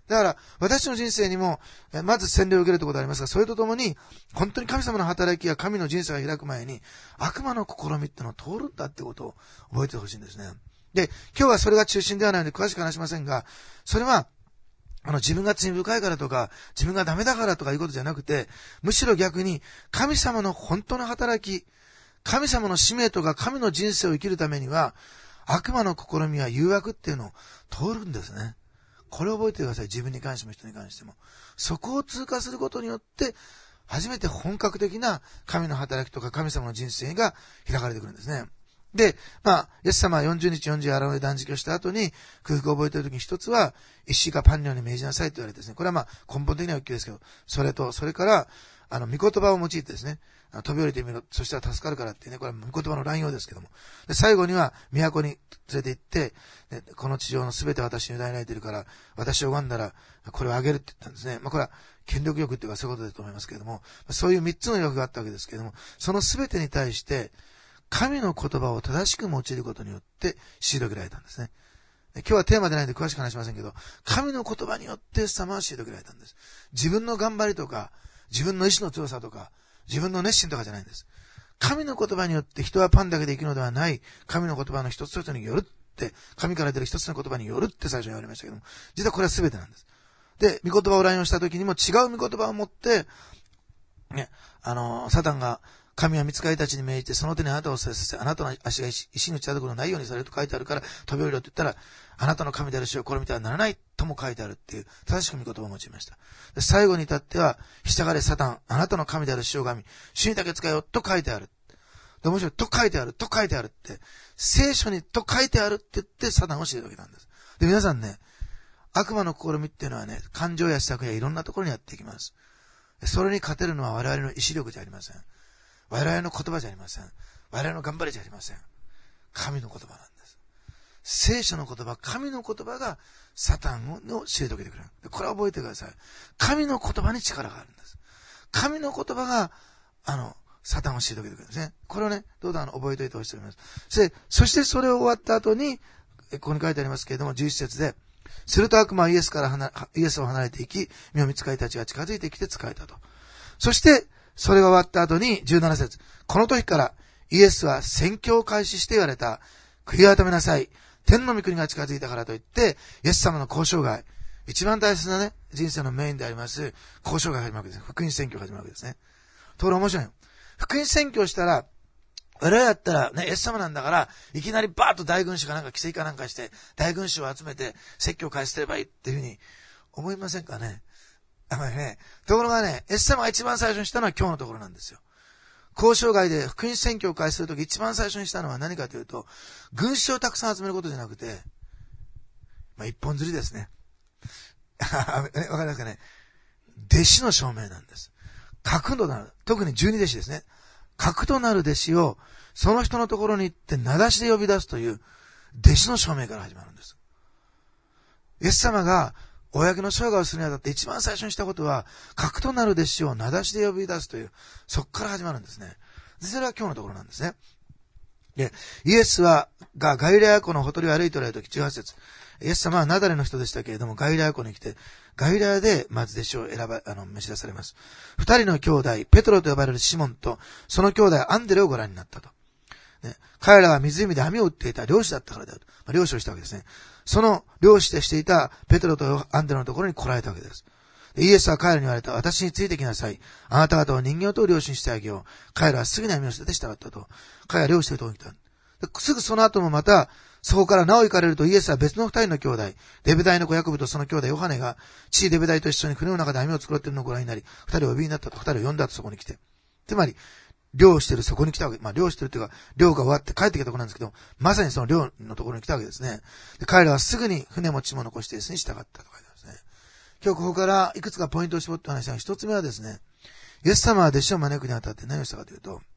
だから、私の人生にも、まず洗礼を受けるということがありますが、それとともに、本当に神様の働きや神の人生が開く前に、悪魔の試みってのを通るんだってことを覚えてほしいんですね。で、今日はそれが中心ではないので詳しく話しませんが、それは、自分が罪深いからとか、自分がダメだからとかいうことじゃなくて、むしろ逆に、神様の本当の働き、神様の使命とか神の人生を生きるためには、悪魔の試みや誘惑っていうのを通るんですね。これを覚えてください。自分に関しても人に関しても。そこを通過することによって、初めて本格的な神の働きとか神様の人生が開かれてくるんですね。で、イエス様は40日40夜荒野で断食をした後に空腹を覚えている時に一つは、石かパンのように命じなさいと言われてですね、これは根本的な欲求ですけど、それから、御言葉を用いてですね、飛び降りてみろ、そしたら助かるからっていうね、これは御言葉の乱用ですけども。で、最後には、都に連れて行って、この地上のすべて私に委ねられているから、私を拝んだら、これをあげるって言ったんですね。これは、権力欲っていうかそういうことだと思いますけれども、そういう3つの欲があったわけですけれども、そのすべてに対して、神の言葉を正しく用いることによって、退けられたんですね。今日はテーマでないので詳しく話しませんけど、神の言葉によってイエス様は退けられたんです。自分の頑張りとか、自分の意志の強さとか、自分の熱心とかじゃないんです。神の言葉によって人はパンだけで生きるのではない、神の言葉の一つ一つによるって、神から出る一つの言葉によるって最初に言われましたけども、実はこれは全てなんです。で、御言葉を乱用した時にも違う御言葉を持って、ね、サタンが、神は御使いたちに命じて、その手にあなたをさせ、あなたの足が石に打ち当たることのないようにされると書いてあるから、飛び降りろって言ったら、あなたの神である主をこれ見てはならないとも書いてあるっていう、正しく御言葉を用いました。で、最後に至っては、従れサタン、あなたの神である主を神、主にだけ使えよと書いてある。で、面白い、と書いてあるって、聖書にと書いてあるって言ってサタンを退けたんです。で、皆さんね、悪魔の試みっていうのはね、感情や施策やいろんなところにやってきます。それに勝てるのは我々の意志力じゃありません。我々の言葉じゃありません。我々の頑張りじゃありません。神の言葉なんです。聖書の言葉、神の言葉がサタンを退けてくれる。これは覚えてください。神の言葉に力があるんです。神の言葉が、サタンを退けてくれるんですね。これをね、どうぞ覚えておいてほしいと思います。そしてそれを終わった後に、ここに書いてありますけれども、11節で、すると悪魔はイエスを離れていき、御使いたちが近づいてきて仕えたと。そして、それが終わった後に17節。この時からイエスは宣教を開始して言われた。悔い改めなさい。天の御国が近づいたからといって、イエス様の交渉外。一番大切なね、人生のメインであります、交渉外が始まるわけです。福音宣教が始まるわけですね。ところ面白いよ。福音宣教したら、我々だったらね、イエス様なんだから、いきなりバーッと大群衆かなんか奇跡かなんかして、大群衆を集めて説教を開始すればいいっていうふうに思いませんかね。ところがね、イエス様が一番最初にしたのは今日のところなんですよ。交渉外で福音宣教を開始するとき一番最初にしたのは何かというと、群衆をたくさん集めることじゃなくて、一本釣りですね。わかりますかね。弟子の証明なんです。核となる、特に12弟子ですね。核となる弟子を、その人のところに行って名指しで呼び出すという、弟子の証明から始まるんです。イエス様が、公の生涯をするにあたって一番最初にしたことは、核となる弟子を名指しで呼び出すという、そこから始まるんですね。それは今日のところなんですね。で、イエスがガリラヤ湖のほとりを歩いておられるとき、18節。イエス様はナザレの人でしたけれども、ガリラヤ湖に来て、ガリラヤでまず弟子を召し出されます。二人の兄弟、ペトロと呼ばれるシモンと、その兄弟アンデレをご覧になったと。ね、彼らは湖で網を打っていた漁師だったからである。漁師をしたわけですね。その漁師でしていたペトロとアンデレのところに来られたわけです。イエスは彼らに言われた。私についてきなさい。あなた方を人形と漁師にしてあげよう。彼らはすぐに網を捨てて従ったと。彼らは漁師というところに来た。すぐその後もまた、そこからなお行かれるとイエスは別の二人の兄弟、デベダイの子ヤコブとその兄弟ヨハネが、父デベダイと一緒に船の中で網を作ろうっているのをご覧になり、二人をお呼びになったと、二人を呼んだとそこに来て。つまり、漁してるそこに来たわけ。漁してるというか、漁が終わって帰ってきたところなんですけど、まさにその漁のところに来たわけですね。で、彼らはすぐに船持ちも残してですね、従ったと書いてありますね。今日ここからいくつかポイントを絞って話したが、一つ目はですね、イエス様は弟子を招くにあたって何をしたかというと、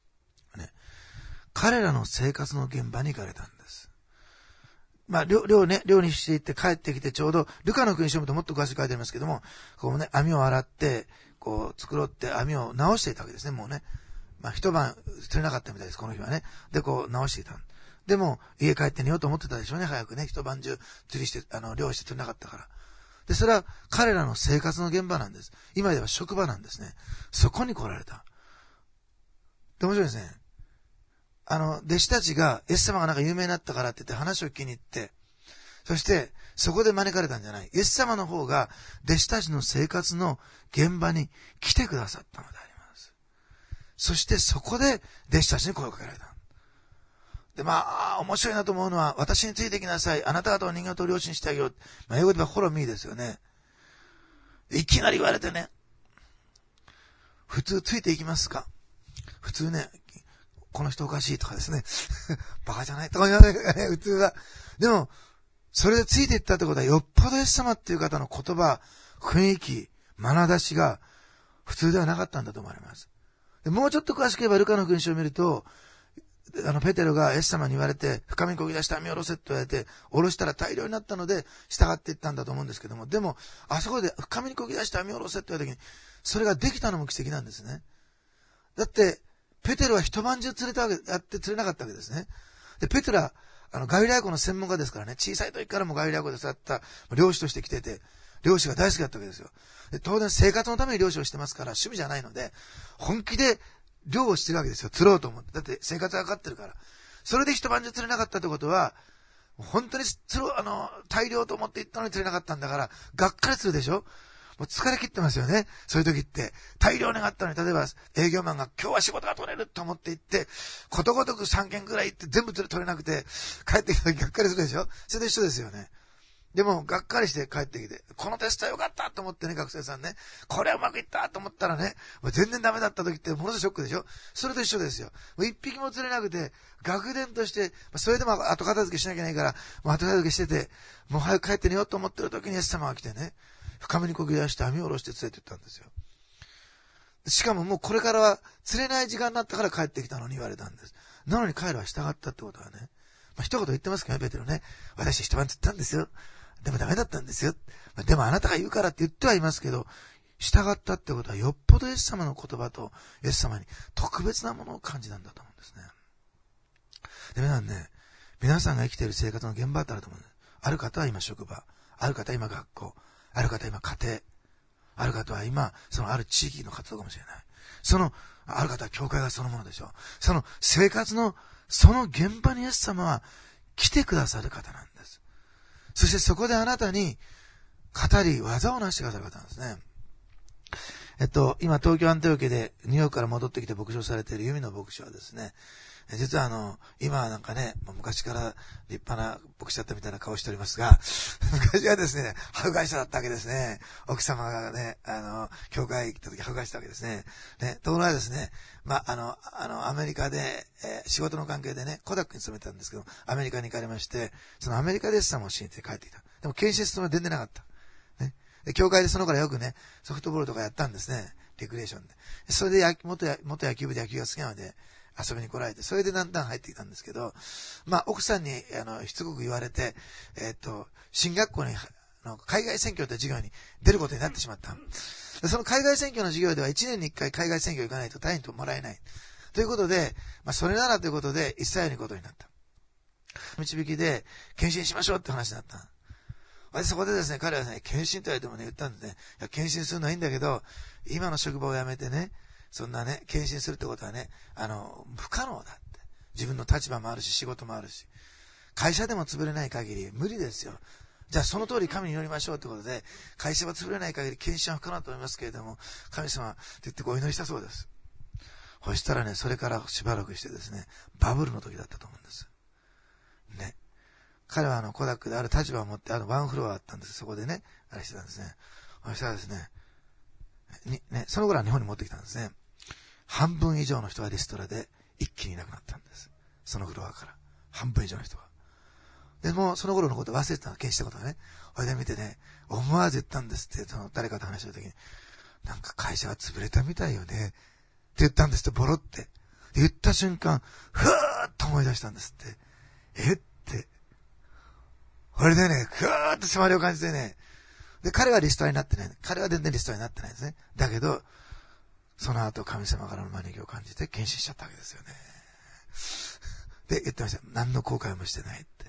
彼らの生活の現場に行かれたんです。漁にしていって帰ってきてちょうど、ルカの福音書を見るともっと詳しく書いてありますけども、こうね、網を洗って、こう、繕って網を直していたわけですね、もうね。一晩釣れなかったみたいです、この日はね。で、こう、直していた。でも、家帰って寝ようと思ってたでしょうね、早くね。一晩中釣りして、漁して釣れなかったから。 で、それは彼らの生活の現場なんです。今では職場なんですね。そこに来られた。で、面白いですね。弟子たちが、イエス様がなんか有名になったからって言って話を聞きに行って、そして、そこで招かれたんじゃない。イエス様の方が、弟子たちの生活の現場に来てくださったのであります。そしてそこで、弟子たちに声をかけられた。で、面白いなと思うのは、私についてきなさい。あなた方を人間と両親してあげよう。英語ではフォローミーですよね。いきなり言われてね、普通ついていきますか？普通ね、この人おかしいとかですね。バカじゃないとか言わないね、普通は。でも、それでついていったってことは、よっぽどイエス様っていう方の言葉、雰囲気、眼差しが普通ではなかったんだと思われます。でもうちょっと詳しく言えば、ルカの福音書を見ると、ペテロがイエス様に言われて、深みにこぎ出して網を下ろせって言われて、下ろしたら大量になったので、従っていったんだと思うんですけども、でも、あそこで深みにこぎ出して網を下ろせって言われた時に、それができたのも奇跡なんですね。だって、ペテロは一晩中釣れたわけ、やって釣れなかったわけですね。で、ペテロは、ガリラヤ湖の専門家ですからね、小さい時からもガリラヤ湖で育った漁師として来てて、漁師が大好きだったわけですよ。で、当然生活のために漁師をしてますから、趣味じゃないので、本気で漁をしてるわけですよ。釣ろうと思って。だって生活がかかってるから。それで一晩中釣れなかったってことは、本当に大量と思って行ったのに釣れなかったんだから、がっかりするでしょ？もう疲れ切ってますよね。そういう時って。大量にあったのに、例えば営業マンが今日は仕事が取れると思って行って、ことごとく3件くらい行って全部取れなくて、帰ってきた時がっかりするでしょ？それと一緒ですよね。でも、がっかりして帰ってきて、このテストは良かったと思ってね、学生さんね。これはうまくいったと思ったらね、もう全然ダメだった時ってものすごいショックでしょ？それと一緒ですよ。もう一匹も釣れなくて、学伝として、それでも後片付けしなきゃいけないから、もう後片付けしてて、もう早く帰って寝ようと思ってる時にイエス様が来てね、深めにこぎ出して網を下ろして連れて行ったんですよ。しかももうこれからは釣れない時間になったから帰ってきたのに言われたんです。なのに彼らは従ったってことはね、一言言ってますけどね、ペテロね。私一晩釣ったんですよ。でもダメだったんですよ。でもあなたが言うからって言ってはいますけど、従ったってことはよっぽどイエス様の言葉とイエス様に特別なものを感じたんだと思うんですね。で、皆さんが生きている生活の現場だったらと思うんです。ある方は今職場、ある方は今学校、ある方は今家庭、ある方は今ある地域の活動かもしれない。ある方は教会がそのものでしょう。その生活のその現場にイエス様は来てくださる方なんです。そしてそこであなたに語り技を成してくださる方なんですね。今東京アンテオケでニューヨークから戻ってきて牧師をされているユミの牧師はですね、実は今はなんかね、昔から立派な牧師だったみたいな顔しておりますが、昔はですね、迫害者だったわけですね。奥様がね、教会行った時迫害したわけですね。ね、ところがですね、アメリカで、仕事の関係でね、コダックに勤めたんですけど、アメリカに行かれまして、そのアメリカでイエス様を信じて帰ってきた。でも、献身するのは全然なかった。ね。で、教会でその頃よくね、ソフトボールとかやったんですね。レクリエーションで。それで元野球部で野球が好きなので、遊びに来られて、それでだんだん入ってきたんですけど、奥さんに、しつこく言われて、進学校に、海外選挙という授業に出ることになってしまった。その海外選挙の授業では1年に1回海外選挙行かないと単位ともらえない。ということで、それならということで、イスラエルに行くことになった。導きで、献身しましょうって話になった。そこでですね、彼はね、献身と言われてもね、言ったんですね。いや、献身するのはいいんだけど、今の職場を辞めてね、そんなね、献身するってことはね、不可能だって。自分の立場もあるし、仕事もあるし。会社でも潰れない限り無理ですよ。じゃあその通り神に祈りましょうってことで、会社は潰れない限り献身は不可能だと思いますけれども、神様って言ってお祈りしたそうです。そしたらね、それからしばらくしてですね、バブルの時だったと思うんです。ね。彼はコダックである立場を持って、ワンフロアあったんです。そこでね、あれしてたんですね。そしたらですね、その頃は日本に持ってきたんですね。半分以上の人がリストラで一気にいなくなったんです。そのフロアから。半分以上の人が。でも、その頃のこと忘れてたの、検視したことがね。それで見てね、思わず言ったんですって、誰かと話した時に、なんか会社が潰れたみたいよね。って言ったんですって、ボロって。言った瞬間、ふーっと思い出したんですって。って。これでね、ふーっと迫りを感じてね。で、彼はリストラになってない。彼は全然リストラになってないんですね。だけど、その後神様からの招きを感じて献身しちゃったわけですよね。で、言ってました。何の後悔もしてないって。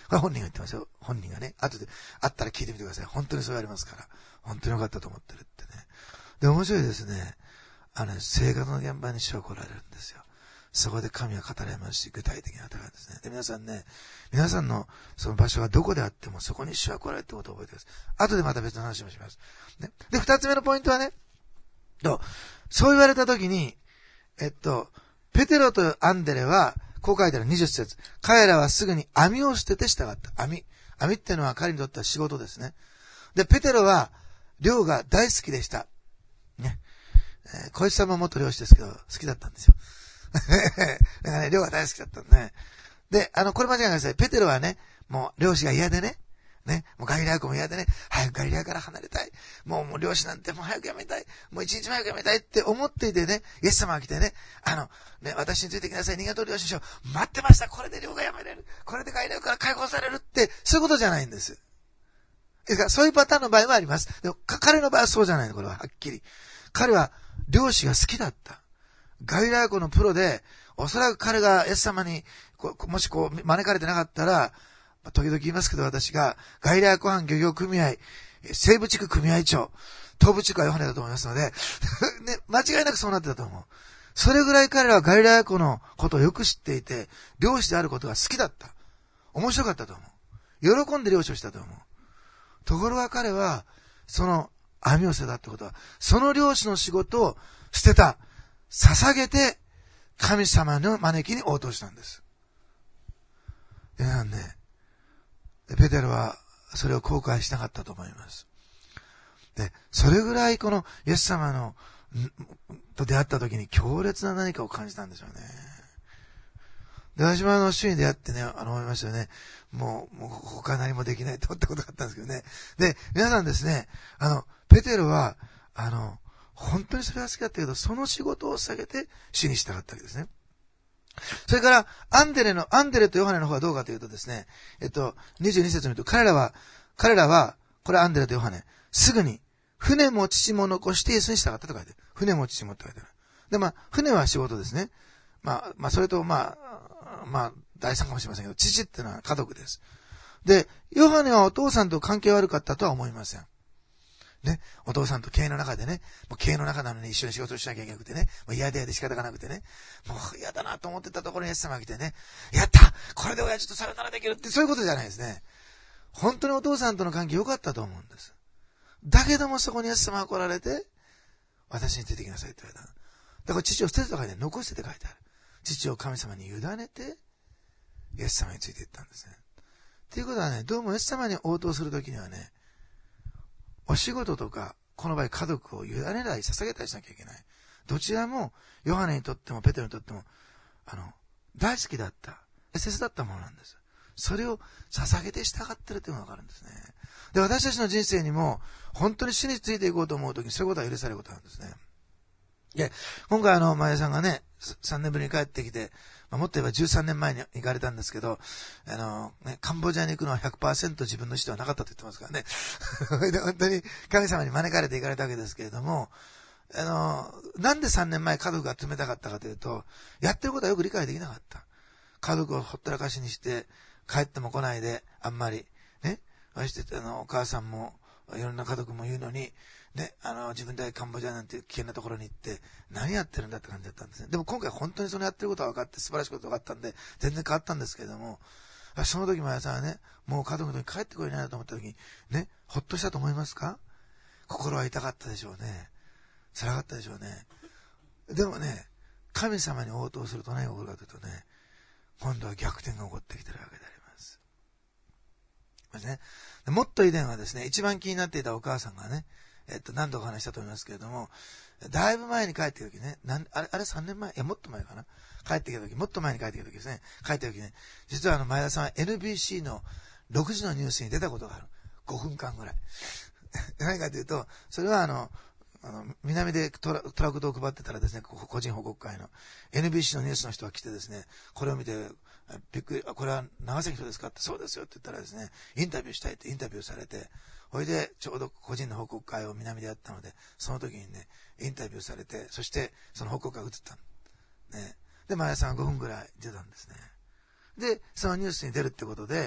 これ本人が言ってますよ。本人がね。後で、会ったら聞いてみてください。本当にそう言われますから。本当に良かったと思ってるってね。で、面白いですね。生活の現場に主は来られるんですよ。そこで神は語られますし、具体的に与えるんですね。で、皆さんね、皆さんのその場所がどこであっても、そこに主は来られるってことを覚えてください。後でまた別の話もします。ね。で、二つ目のポイントはね、そう言われたときに、ペテロとアンデレは、こう書いてある20節。彼らはすぐに網を捨てて従った。網っていうのは彼にとっては仕事ですね。で、ペテロは、漁が大好きでした。ね。小石さんも元漁師ですけど、好きだったんですよ。だからね、漁が大好きだったんね。で、これ間違いないですね。ペテロはね、もう漁師が嫌でね、もうガリラヤ湖も嫌でね、早くガリラヤから離れたい。もう漁師なんてもう早くやめたい。もう一日も早くやめたいって思っていてね、イエス様が来てね、私についてきなさい。新潟漁師でしょ。待ってました。これで漁がやめれる。これでガリラヤから解放されるって、そういうことじゃないんです。ですから、そういうパターンの場合はあります。でも、彼の場合はそうじゃないの、これははっきり。彼は漁師が好きだった。ガリラヤ湖のプロで、おそらく彼がイエス様に、もし招かれてなかったら、時々言いますけど私が、ガリラヤ湖畔漁業組合、西部地区組合長、東部地区はヨハネだと思いますので、ね、間違いなくそうなってたと思う。それぐらい彼らはガリラヤ湖のことをよく知っていて、漁師であることが好きだった。面白かったと思う。喜んで漁師をしたと思う。ところが彼は、その網を捨てたってことは、その漁師の仕事を捨てた。捧げて、神様の招きに応答したんです。で、なんで、ペテロはそれを後悔しなかったと思います。で、それぐらいこのイエス様のと出会った時に強烈な何かを感じたんでしょうね。で、私も主に出会ってね、思いましたよね。もう他何もできないと思ったことがあったんですけどね。で、皆さんですね、ペテロは、本当にそれは好きだったけど、その仕事を下げて主に従ったわけですね。それから、アンデレとヨハネの方はどうかというとですね、22節を見ると、彼らは、これはアンデレとヨハネ、すぐに、船も父も残してイエスに従ったと書いてある。船も父もって書いてある。で、船は仕事ですね。それと、第三かもしれませんけど、父っていうのは家族です。で、ヨハネはお父さんと関係悪かったとは思いません。ね、お父さんと経営の中でね、もう経営の中なのに一緒に仕事をしなきゃいけなくてね、もう嫌で仕方がなくてね、もう嫌だなと思ってたところにイエス様が来てね、やったこれで親父とさよならできるってそういうことじゃないですね。本当にお父さんとの関係良かったと思うんです。だけどもそこにイエス様が来られて、私についてきなさいって言われた。だから父を捨ててと書いてある、残してって書いてある。父を神様に委ねて、イエス様についていったんですね。っていうことはね、どうもイエス様に応答するときにはね、お仕事とか、この場合家族を委ねたり捧げたりしなきゃいけない。どちらも、ヨハネにとってもペテロにとっても、大好きだった、切だったものなんです。それを捧げて従ってるっていうのがわかるんですね。で、私たちの人生にも、本当に主についていこうと思うときに、そういうことは許されることなんですね。で、今回前田さんがね、3年ぶりに帰ってきて、もっと言えば13年前に行かれたんですけど、カンボジアに行くのは 100% 自分の意思ではなかったと言ってますからね。で本当に神様に招かれて行かれたわけですけれども、なんで3年前家族が冷たかったかというと、やってることはよく理解できなかった。家族をほったらかしにして、帰っても来ないで、あんまり、ね、そしてお母さんも、いろんな家族も言うのに、ね、自分でカンボジアなんて危険なところに行って、何やってるんだって感じだったんですね。でも今回本当にそのやってることは分かって、素晴らしいことが分かったんで、全然変わったんですけれども、その時前田さんはね、もう家族の時帰ってこれないなと思った時に、ね、ほっとしたと思いますか？心は痛かったでしょうね。辛かったでしょうね。でもね、神様に応答すると何が起こるかというとね、今度は逆転が起こってきてるわけであります。ですね。もっと以前はですね、一番気になっていたお母さんがね、何度か話したと思いますけれども、だいぶ前に帰ってきた時ね、あれ3年前？いや、もっと前かな。帰ってきた時、もっと前に帰ってきた時ですね。帰ってきた時ね、実は前田さんは NBC の6時のニュースに出たことがある。5分間ぐらい。何かというと、それは南でトラクトを配ってたらですね、個人報告会の NBC のニュースの人が来てですね、これを見て、びっくり、これは長崎のですかって、そうですよって言ったらですね、インタビューしたいってインタビューされて、それでちょうど個人の報告会を南でやったので、その時にね、インタビューされて、そしてその報告会が映ったの。ね。で、前田さんが5分ぐらい出たんですね。で、そのニュースに出るってことで、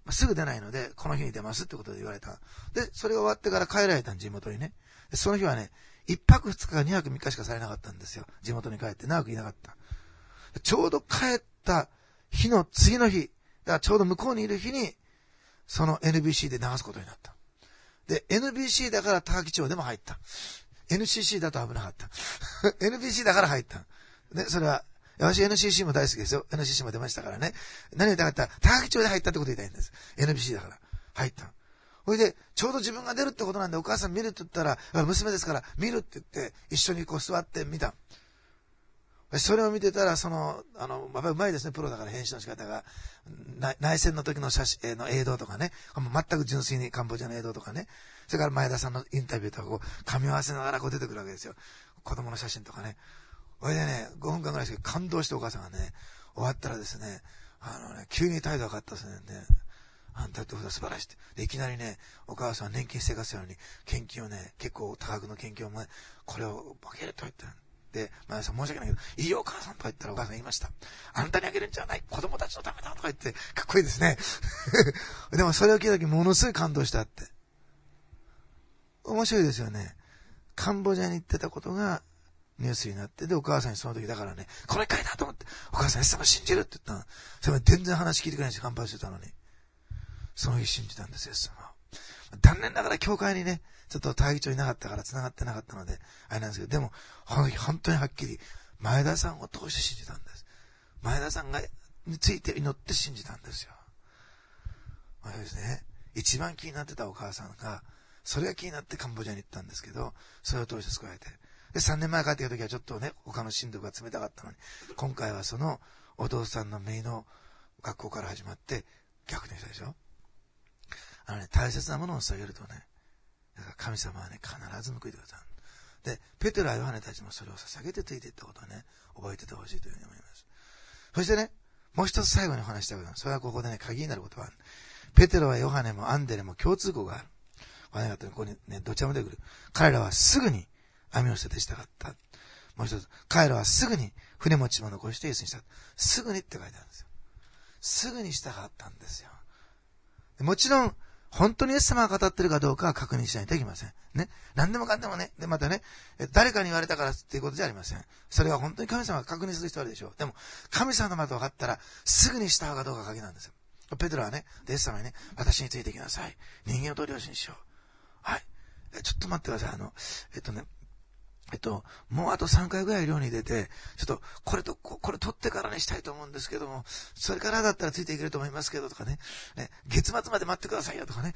すぐ出ないので、この日に出ますってことで言われた。で、それが終わってから帰られたん、地元にね。でその日はね、1泊2日か2泊3日しかされなかったんですよ。地元に帰って長くいなかった。ちょうど帰った日の次の日、だからちょうど向こうにいる日に、その NBC で流すことになった。で、NBC だから高木町でも入った。NCC だと危なかった。NBC だから入った。ね、それは、私 NCC も大好きですよ。NCC も出ましたからね。何を言いたかったら、高木町で入ったってことを言いたいんです。NBC だから。入った。それで、ちょうど自分が出るってことなんで、お母さん見るって言ったら、娘ですから見るって言って、一緒にこう座って見た。それを見てたら、やっぱりうまいですね、プロだから編集の仕方が。内戦の時のの映像とかね、全く純粋にカンボジアの映像とかね、それから前田さんのインタビューとかこう、噛み合わせながらこう出てくるわけですよ。子供の写真とかね。それでね、5分間ぐらいしか感動してお母さんがね、終わったらですね、急に態度が変わったですね。あんたってことは素晴らしいって。で、いきなりね、お母さんは年金生活者なのに、献金をね、結構多額の献金をね、これをあげると言ったで、前田さん申し訳ないけど、いいよお母さんとか言ったらお母さん言いました。あんたにあげるんじゃない、子供たちのためだとか言って、かっこいいですね。でもそれを聞いた時ものすごい感動したって。面白いですよね。カンボジアに行ってたことがニュースになって、で、お母さんにその時だからね、これかいなと思って、お母さんイエス様信じるって言ったの。それも全然話聞いてくれないし、乾杯してたのに。その日信じたんですよ、イエス様は。残念ながら教会にね、ちょっと大議長いなかったから繋がってなかったので、あれなんですけど、でも、本当にはっきり、前田さんを通して信じたんです。前田さんについて祈って信じたんですよ。あれですね、一番気になってたお母さんが、それが気になってカンボジアに行ったんですけど、それを通して救われて。で、3年前帰ってきた時はちょっとね、他の親族が冷たかったのに、今回はそのお父さんの姪の学校から始まって、逆転したでしょ。大切なものを捧げるとね、だから神様はね、必ず報いてくださる。で、ペテロやヨハネたちもそれを捧げてついていったことをね、覚えててほしいというふうに思います。そしてね、もう一つ最後にお話したいことがある。それはここでね、鍵になることはある。ペテロはヨハネもアンデレも共通項がある。ここにね、どちらも出てくる。彼らはすぐに網を捨てて従った。もう一つ、彼らはすぐに船持ちも残してイエスにした。すぐにって書いてあるんですよ。すぐに従ったんですよ。もちろん、本当にイエス様が語ってるかどうかは確認しないといけません。ね。何でもかんでもね。で、またね、誰かに言われたからっていうことじゃありません。それは本当に神様が確認する人はあるでしょう。でも、神様だと分かったら、すぐに従うかどうか鍵なんですよ。ペテロはね、イエス様にね、私についてきなさい。人間を取り寄しにしよう。はい。ちょっと待ってください。もうあと3回ぐらい漁に出て、ちょっと、これ取ってからにしたいと思うんですけども、それからだったらついていけると思いますけどとかね、月末まで待ってくださいよとかね。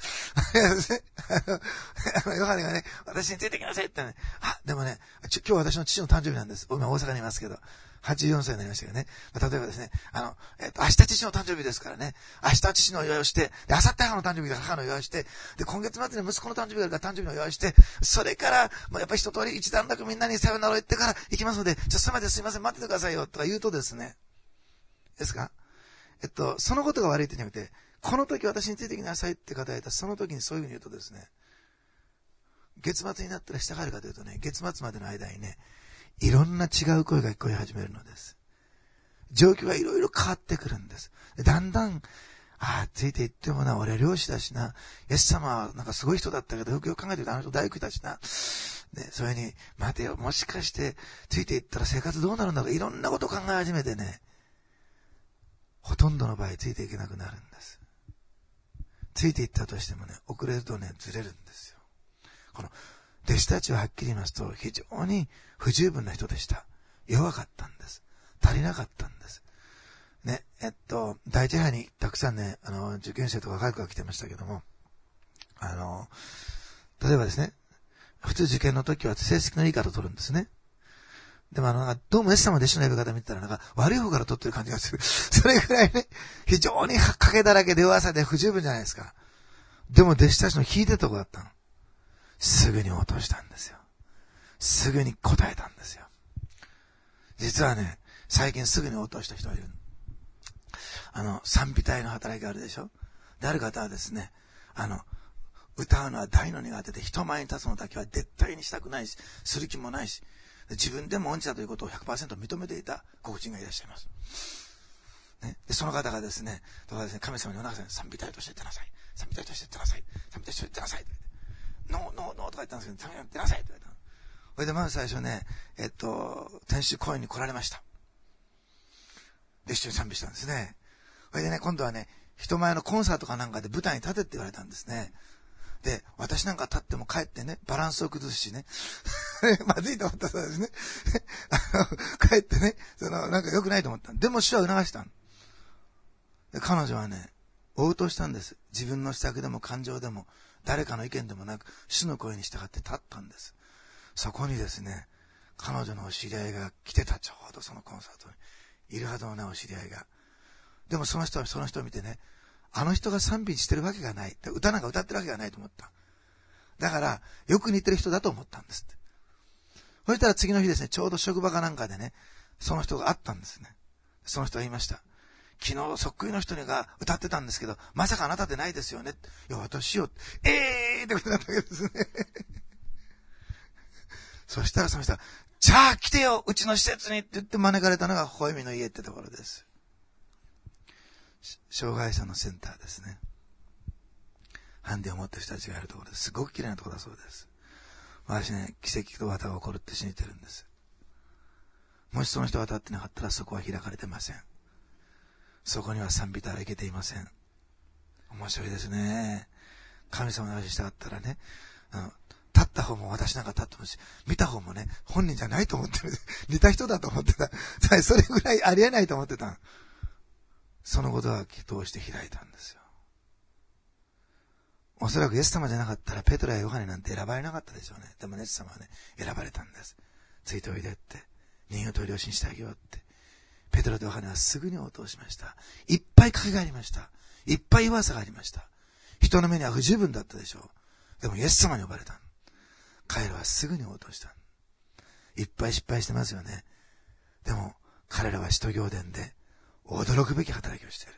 ヨハネがね、私についてきなさいってね、でもね、今日私の父の誕生日なんです。今大阪にいますけど、84歳になりましたけどね。例えばですね、明日父の誕生日ですからね、明日父の祝いをして、で、明後日母の誕生日が母の祝いをして、で、今月末に息子の誕生日があるから誕生日の祝いをして、それから、やっぱり一通り一段落みんなにさよならを言ってから行きますので、それまですいません、待っててくださいよ、とか言うとですね、ですか？そのことが悪いって言うんじゃなくて、この時私についてきなさいって方がいたら、その時にそういうふうに言うとですね、月末になったら従えるかというとね、月末までの間にね、いろんな違う声が聞こえ始めるのです。状況がいろいろ変わってくるんです。だんだん、ついていってもな、俺は漁師だしな、イエス様はなんかすごい人だったけど、よくよく考えてみるとあの人大工だしな、ね、それに、待てよ、もしかして、ついていったら生活どうなるんだろう、いろんなことを考え始めてね、ほとんどの場合ついていけなくなるんです。ついていったとしてもね、遅れるとね、ずれるんですよ。この、弟子たちははっきり言いますと、非常に不十分な人でした。弱かったんです。足りなかったんです。ね、第一杯にたくさんね、受験生とか若い子が来てましたけども、例えばですね、普通受験の時は成績のいい方を取るんですね。でもどうもイエス様の弟子の呼び方見てたら悪い方から取ってる感じがする。それぐらいね、非常に賭けだらけで弱さで不十分じゃないですか。でも弟子たちの引いてるとこだったの。すぐに応答したんですよ。すぐに答えたんですよ。実はね、最近すぐに応答した人がいる。賛美隊の働きがあるでしょ。である方はですね、歌うのは大の苦手で人前に立つのだけは絶対にしたくないし、する気もないし、自分でも音痴だということを 100% 認めていた黒人がいらっしゃいます。 ね、で、その方がですね、神様にお願いします。賛美隊として出なさい。賛美隊として出なさい。賛美隊として出なさい。ノー、ノー、ノーとか言ったんですけど、賛美隊出なさいと言われたの。それでまず最初ね、天使公園に来られました。で、一緒に賛美したんですね。それでね、今度はね、人前のコンサートかなんかで舞台に立てって言われたんですね。で、私なんか立っても帰ってね、バランスを崩すしね。まずいと思ったそうですね。帰ってね、なんか良くないと思った。でも主は促したの。で、彼女はね、応答したんです。自分の施策でも感情でも、誰かの意見でもなく、主の声に従って立ったんです。そこにですね、彼女のお知り合いが来てた、ちょうどそのコンサートに。いるはずのないお知り合いが。でもその人はその人を見てね、あの人が賛美してるわけがない。歌なんか歌ってるわけがないと思った。だから、よく似てる人だと思ったんですって。そしたら次の日ですね、ちょうど職場かなんかでね、その人が会ったんですね。その人が言いました。昨日そっくりの人が歌ってたんですけど、まさかあなたでないですよね。いや、私よ。ってことだったわけですね。そしたらその人は、じゃあ来てよ、うちの施設にって言って招かれたのが、ほえみの家ってところです。障害者のセンターですね。ハンデを持ってる人たちがいるところです。すごく綺麗なところだそうです。私ね、奇跡と技が起こるって信じてるんです。もしその人が立ってなかったらそこは開かれてません。そこには賛美隊は行けていません。面白いですね。神様の話したかったらね、立った方も私なんか立ってますし、見た方もね、本人じゃないと思ってる。似た人だと思ってた。それぐらいありえないと思ってた。そのことが通して開いたんですよ。おそらくイエス様じゃなかったらペトロやヨハネなんて選ばれなかったでしょうね。でもイエス様はね、選ばれたんです。ついておいでって。人形と良心してあげようって。ペトロとヨハネはすぐに応答しました。いっぱい賭けがありました。いっぱい弱さがありました。人の目には不十分だったでしょう。でもイエス様に呼ばれた。彼らはすぐに応答した。いっぱい失敗してますよね。でも彼らは使徒行伝で驚くべき働きをしている。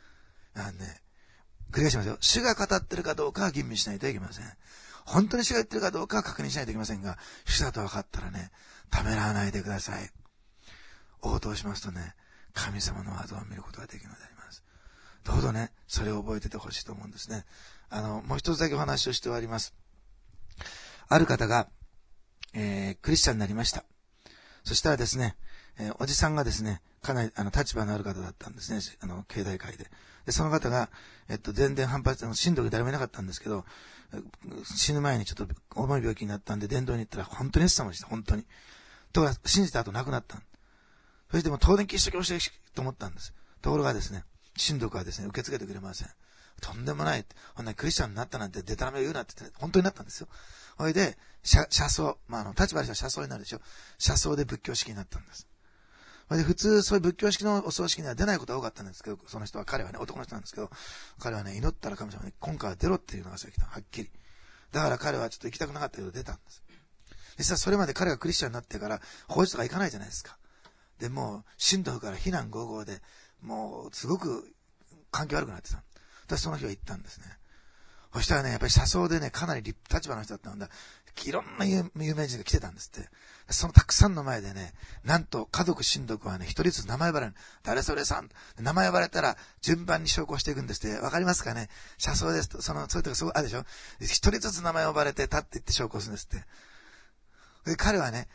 繰り返しますよ。主が語っているかどうかは吟味しないといけません。本当に主が言っているかどうかは確認しないといけませんが、主だと分かったらね、ためらわないでください。応答しますとね、神様の技を見ることができるのであります。どうぞね、それを覚えててほしいと思うんですね。もう一つだけお話をして終わります。ある方が、クリスチャンになりました。そしたらですね、おじさんがですね、かなり立場のある方だったんですね、経済界で。で、その方が、全然反発、親族誰もいなかったんですけど、死ぬ前にちょっと重い病気になったんで、伝道に行ったら本当にイエス様でした、本当に。ところが、信じた後亡くなった。そしても当然キリスト教してほしいと思ったんです。ところがですね、親族はですね、受け付けてくれません。とんでもない。ほんなクリスチャンになったなんてデタラメを言うなって言って、ね、本当になったんですよ。それで、車窓、立場では車窓になるでしょ。車窓で仏教式になったんです。それで普通、そういう仏教式のお葬式には出ないことが多かったんですけど、その人は、彼はね、男の人なんですけど、彼はね、祈ったら神様に、今回は出ろっていうのが来た。はっきり。だから彼はちょっと行きたくなかったけど出たんです。実際それまで彼がクリスチャンになってから、法事とか行かないじゃないですか。で、もう、信徒から非難合々で、もう、すごく環境悪くなってた。私その日は行ったんですね。そしたらね、やっぱり車窓でね、かなり立場の人だったんだ。いろんな有名人が来てたんですって。そのたくさんの前でね、なんと家族親族はね、一人ずつ名前呼ばれる。誰それさん。名前呼ばれたら順番に証拠していくんですって。わかりますかね？車窓ですと、そういうとこすごいあるでしょ？一人ずつ名前呼ばれて立っていって証拠するんですって。で、彼はね、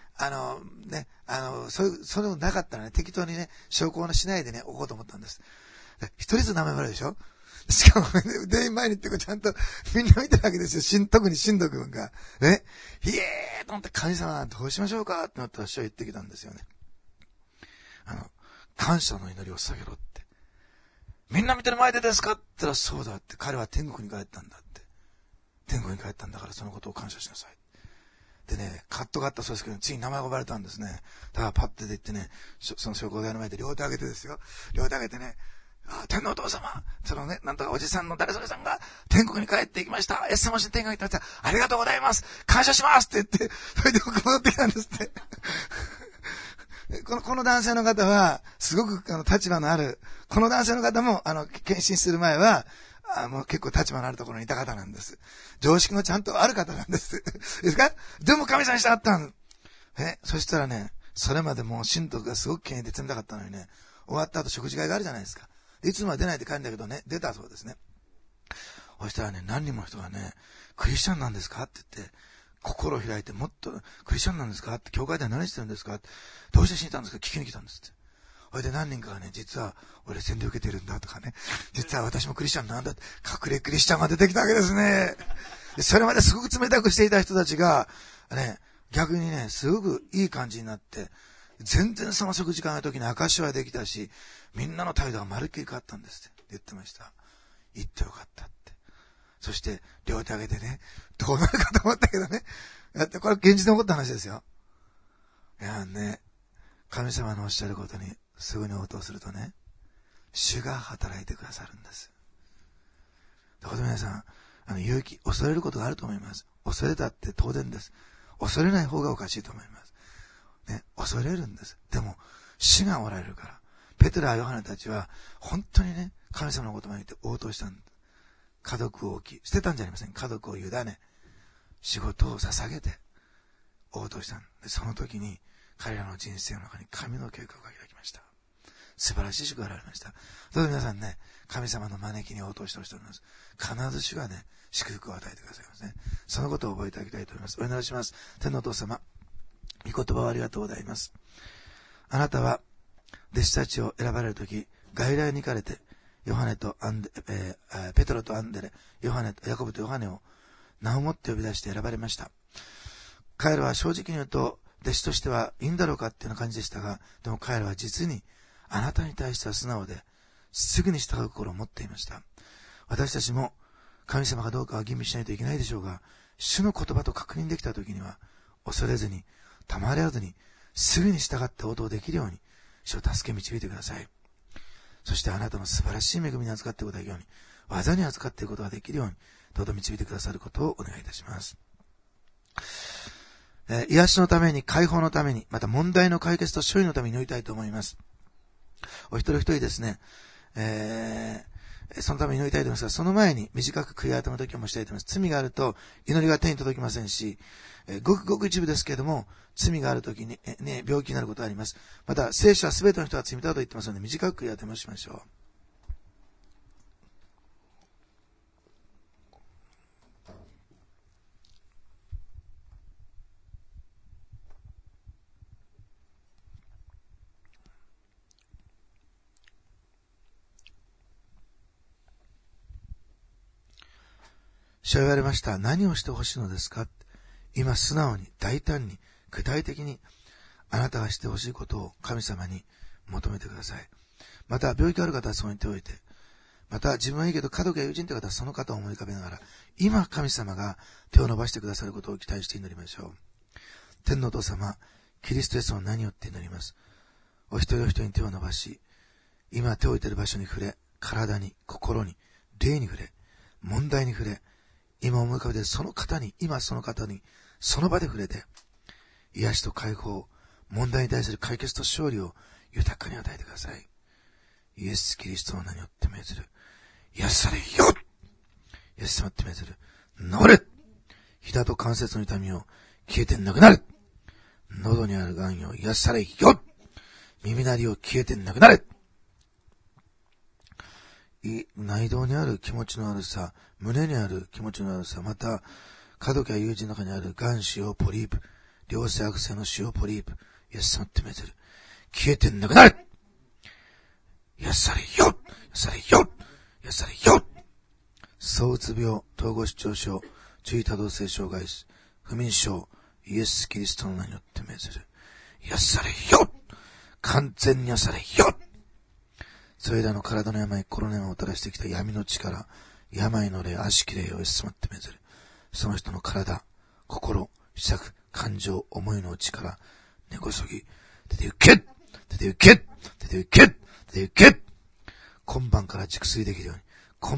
それもなかったらね、適当にね、証拠をしないでね、置こうと思ったんです。一人ずつ名前呼ばれるでしょ？しかも、全員前にってちゃんとみんな見てるわけですよ。特に新藤君が。ひえーと思って神様どうしましょうかってなったら主は言ってきたんですよね。感謝の祈りを捧げろって。みんな見てる前でですかって言ったらそうだって。彼は天国に帰ったんだって。天国に帰ったんだからそのことを感謝しなさい。でね、カットがあったそうですけど、ついに名前が呼ばれたんですね。だからパッて出てってね、その証拠台の前で両手上げてですよ。両手上げてね、天皇お父様、なんとかおじさんの誰それさんが天国に帰っていきました。イエス様して天国に行ってました。ありがとうございます。感謝しますって言って、それで僕戻ってきたんですって。この男性の方は、すごく立場のある、この男性の方も、献身する前は、もう結構立場のあるところにいた方なんです。常識のちゃんとある方なんです。ですか？でも神様に従ったん。そしたらね、それまでもう信徒がすごく権威で冷たかったのにね、 終わった後食事会があるじゃないですか。いつもは出ないで帰るんだけどね、出たそうですね。そしたらね、何人もの人がね、クリスチャンなんですかって言って、心を開いて、もっと、クリスチャンなんですかって、教会では何してるんですかって、どうして死んだんですか聞きに来たんですって。それで何人かがね、実は、俺洗礼受けてるんだとかね、実は私もクリスチャンなんだって、隠れクリスチャンが出てきたわけですね。でそれまですごく冷たくしていた人たちが、ね、逆にね、すごくいい感じになって、全然その食事会の時に証はできたし、みんなの態度がまるっきり変わったんですって言ってました。行ってよかったって。そして、両手上げてね、どうなるかと思ったけどね。だってこれ現実に起こった話ですよ。いやね、神様のおっしゃることにすぐに応答するとね、主が働いてくださるんです。だから皆さん、勇気、恐れることがあると思います。恐れたって当然です。恐れない方がおかしいと思います。ね、恐れるんです。でも、主がおられるから。ペテロやヨハネたちは、本当にね、神様の言葉に言って応答したんです。家族を置き、捨てたんじゃありません。家族を委ね、仕事を捧げて、応答したんで、その時に、彼らの人生の中に神の計画が開きました。素晴らしい祝福が現れました。どうぞ皆さんね、神様の招きに応答してほしいと思います。必ず主がね、祝福を与えてくださいますね。そのことを覚えていただきたいと思います。お祈りします。天のお父様、御言葉をありがとうございます。あなたは、弟子たちを選ばれるとき、外来に行かれて、ペトロとアンデレ、ヤコブとヨハネを名をもって呼び出して選ばれました。彼らは正直に言うと、弟子としてはいいんだろうかっていうような感じでしたが、でも彼らは実にあなたに対しては素直で、すぐに従う心を持っていました。私たちも神様かどうかは吟味しないといけないでしょうが、主の言葉と確認できたときには、恐れずに、たまらずに、すぐに従って応答できるように、主を助け導いてください。そしてあなたの素晴らしい恵みに預かっていくことができるように、技に預かっていくことができるように、どうぞ導いてくださることをお願いいたします。癒しのために、解放のために、また問題の解決と処理のために祈りたいと思います。お一人一人ですね、そのために祈りたいと思いますが、その前に短く悔い改めの時をもしたいと思います。罪があると祈りが手に届きませんし、ごくごく一部ですけれども、罪がある時に、病気になることがあります。また、聖書は全ての人は罪だと言ってますので、短く悔い改めをしましょう。主は言われました。何をしてほしいのですか？今素直に、大胆に、具体的に、あなたがしてほしいことを神様に求めてください。また、病気がある方はそこに手を置いて、また、自分はいいけど家族や友人という方はその方を思い浮かべながら、今神様が手を伸ばしてくださることを期待して祈りましょう。天のお父様、キリストイエスの名によって祈ります。お一人お一人に手を伸ばし、今手を置いている場所に触れ、体に、心に、霊に触れ、問題に触れ、今思い浮かべてその方に、その場で触れて、癒しと解放、問題に対する解決と勝利を豊かに与えてください。イエス・キリストの名によって命ずる。癒されよ！イエス様って命ずる。治れ！膝と関節の痛みを消えてなくなる！喉にある癌を癒されよ！耳鳴りを消えてなくなれ！内臓にある気持ちの悪さ、胸にある気持ちの悪さ、また、家族や友人の中にある癌腫瘍ポリープ、良性悪性の腫瘍ポリープ、イエス様って命ずる。消えてなくなれ！癒されよ！癒されよ！癒されよ！躁うつ病、統合失調症、注意多動性障害、不眠症、イエス・キリストの名によって命ずる。癒されよ！完全に癒されよ！それらの体の病、心の病をもたらしてきた闇の力、病の霊、悪しき霊をイエス様って命ずる。その人の体、心、思索、感情、思いの内から、根こそぎ、出て行け！出て行け！出て行け！出て行け！今晩から熟睡できるように、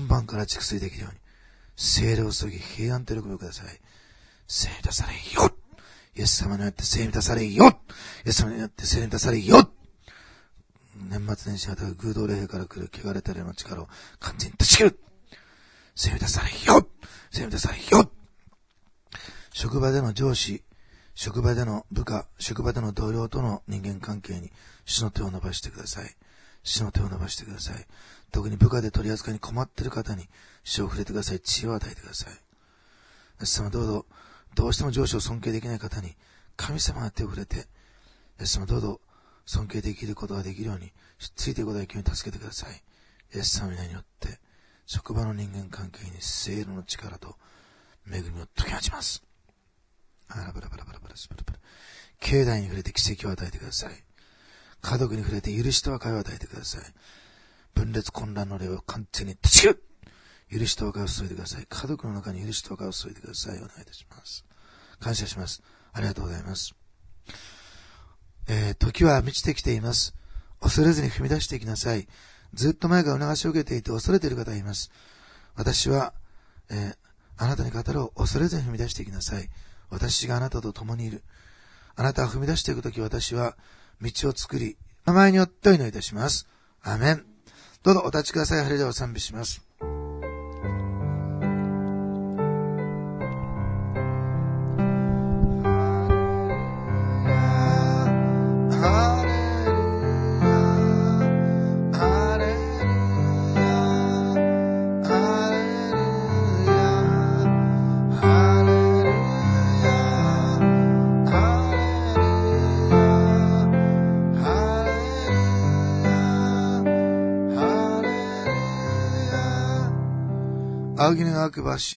聖霊を注ぎ、平安と喜びをください。聖霊満たされよ！イエス様によって聖霊満たされよ！イエス様によって聖霊満たされよ！年末年始にあたる偶道霊兵から来る汚れた霊の力を完全に断ち切る！聖霊満たされよ！聖霊満たされよ！職場での上司、職場での部下、職場での同僚との人間関係に主の手を伸ばしてください。 主の手を伸ばしてください。特に部下で取り扱いに困っている方に主を触れてください。知恵を与えてください。イエス様どうしても上司を尊敬できない方に神様が手を触れて、イエス様どうぞ尊敬できることができるように、ついていくことができるように助けてください。イエス様の皆によって、職場の人間関係に聖霊の力と恵みを解き放ちます。境内に触れて奇跡を与えてください。家族に触れて許しと和解を与えてください。分裂混乱の霊を完全に断ち切る。許しと和解を注いでください。家族の中に許しと和解を注いでください。お願いいたします。感謝します。ありがとうございます。時は満ちてきています。恐れずに踏み出していきなさい。ずっと前から促しを受けていて恐れている方がいます。私は、あなたに語ろう。恐れずに踏み出していきなさい。私があなたと共にいる。あなたが踏み出していくとき、私は道を作り、名前によってお祈りいたします。アーメン。どうぞお立ちください。ハレルヤを賛美します。仰ぎ願わくば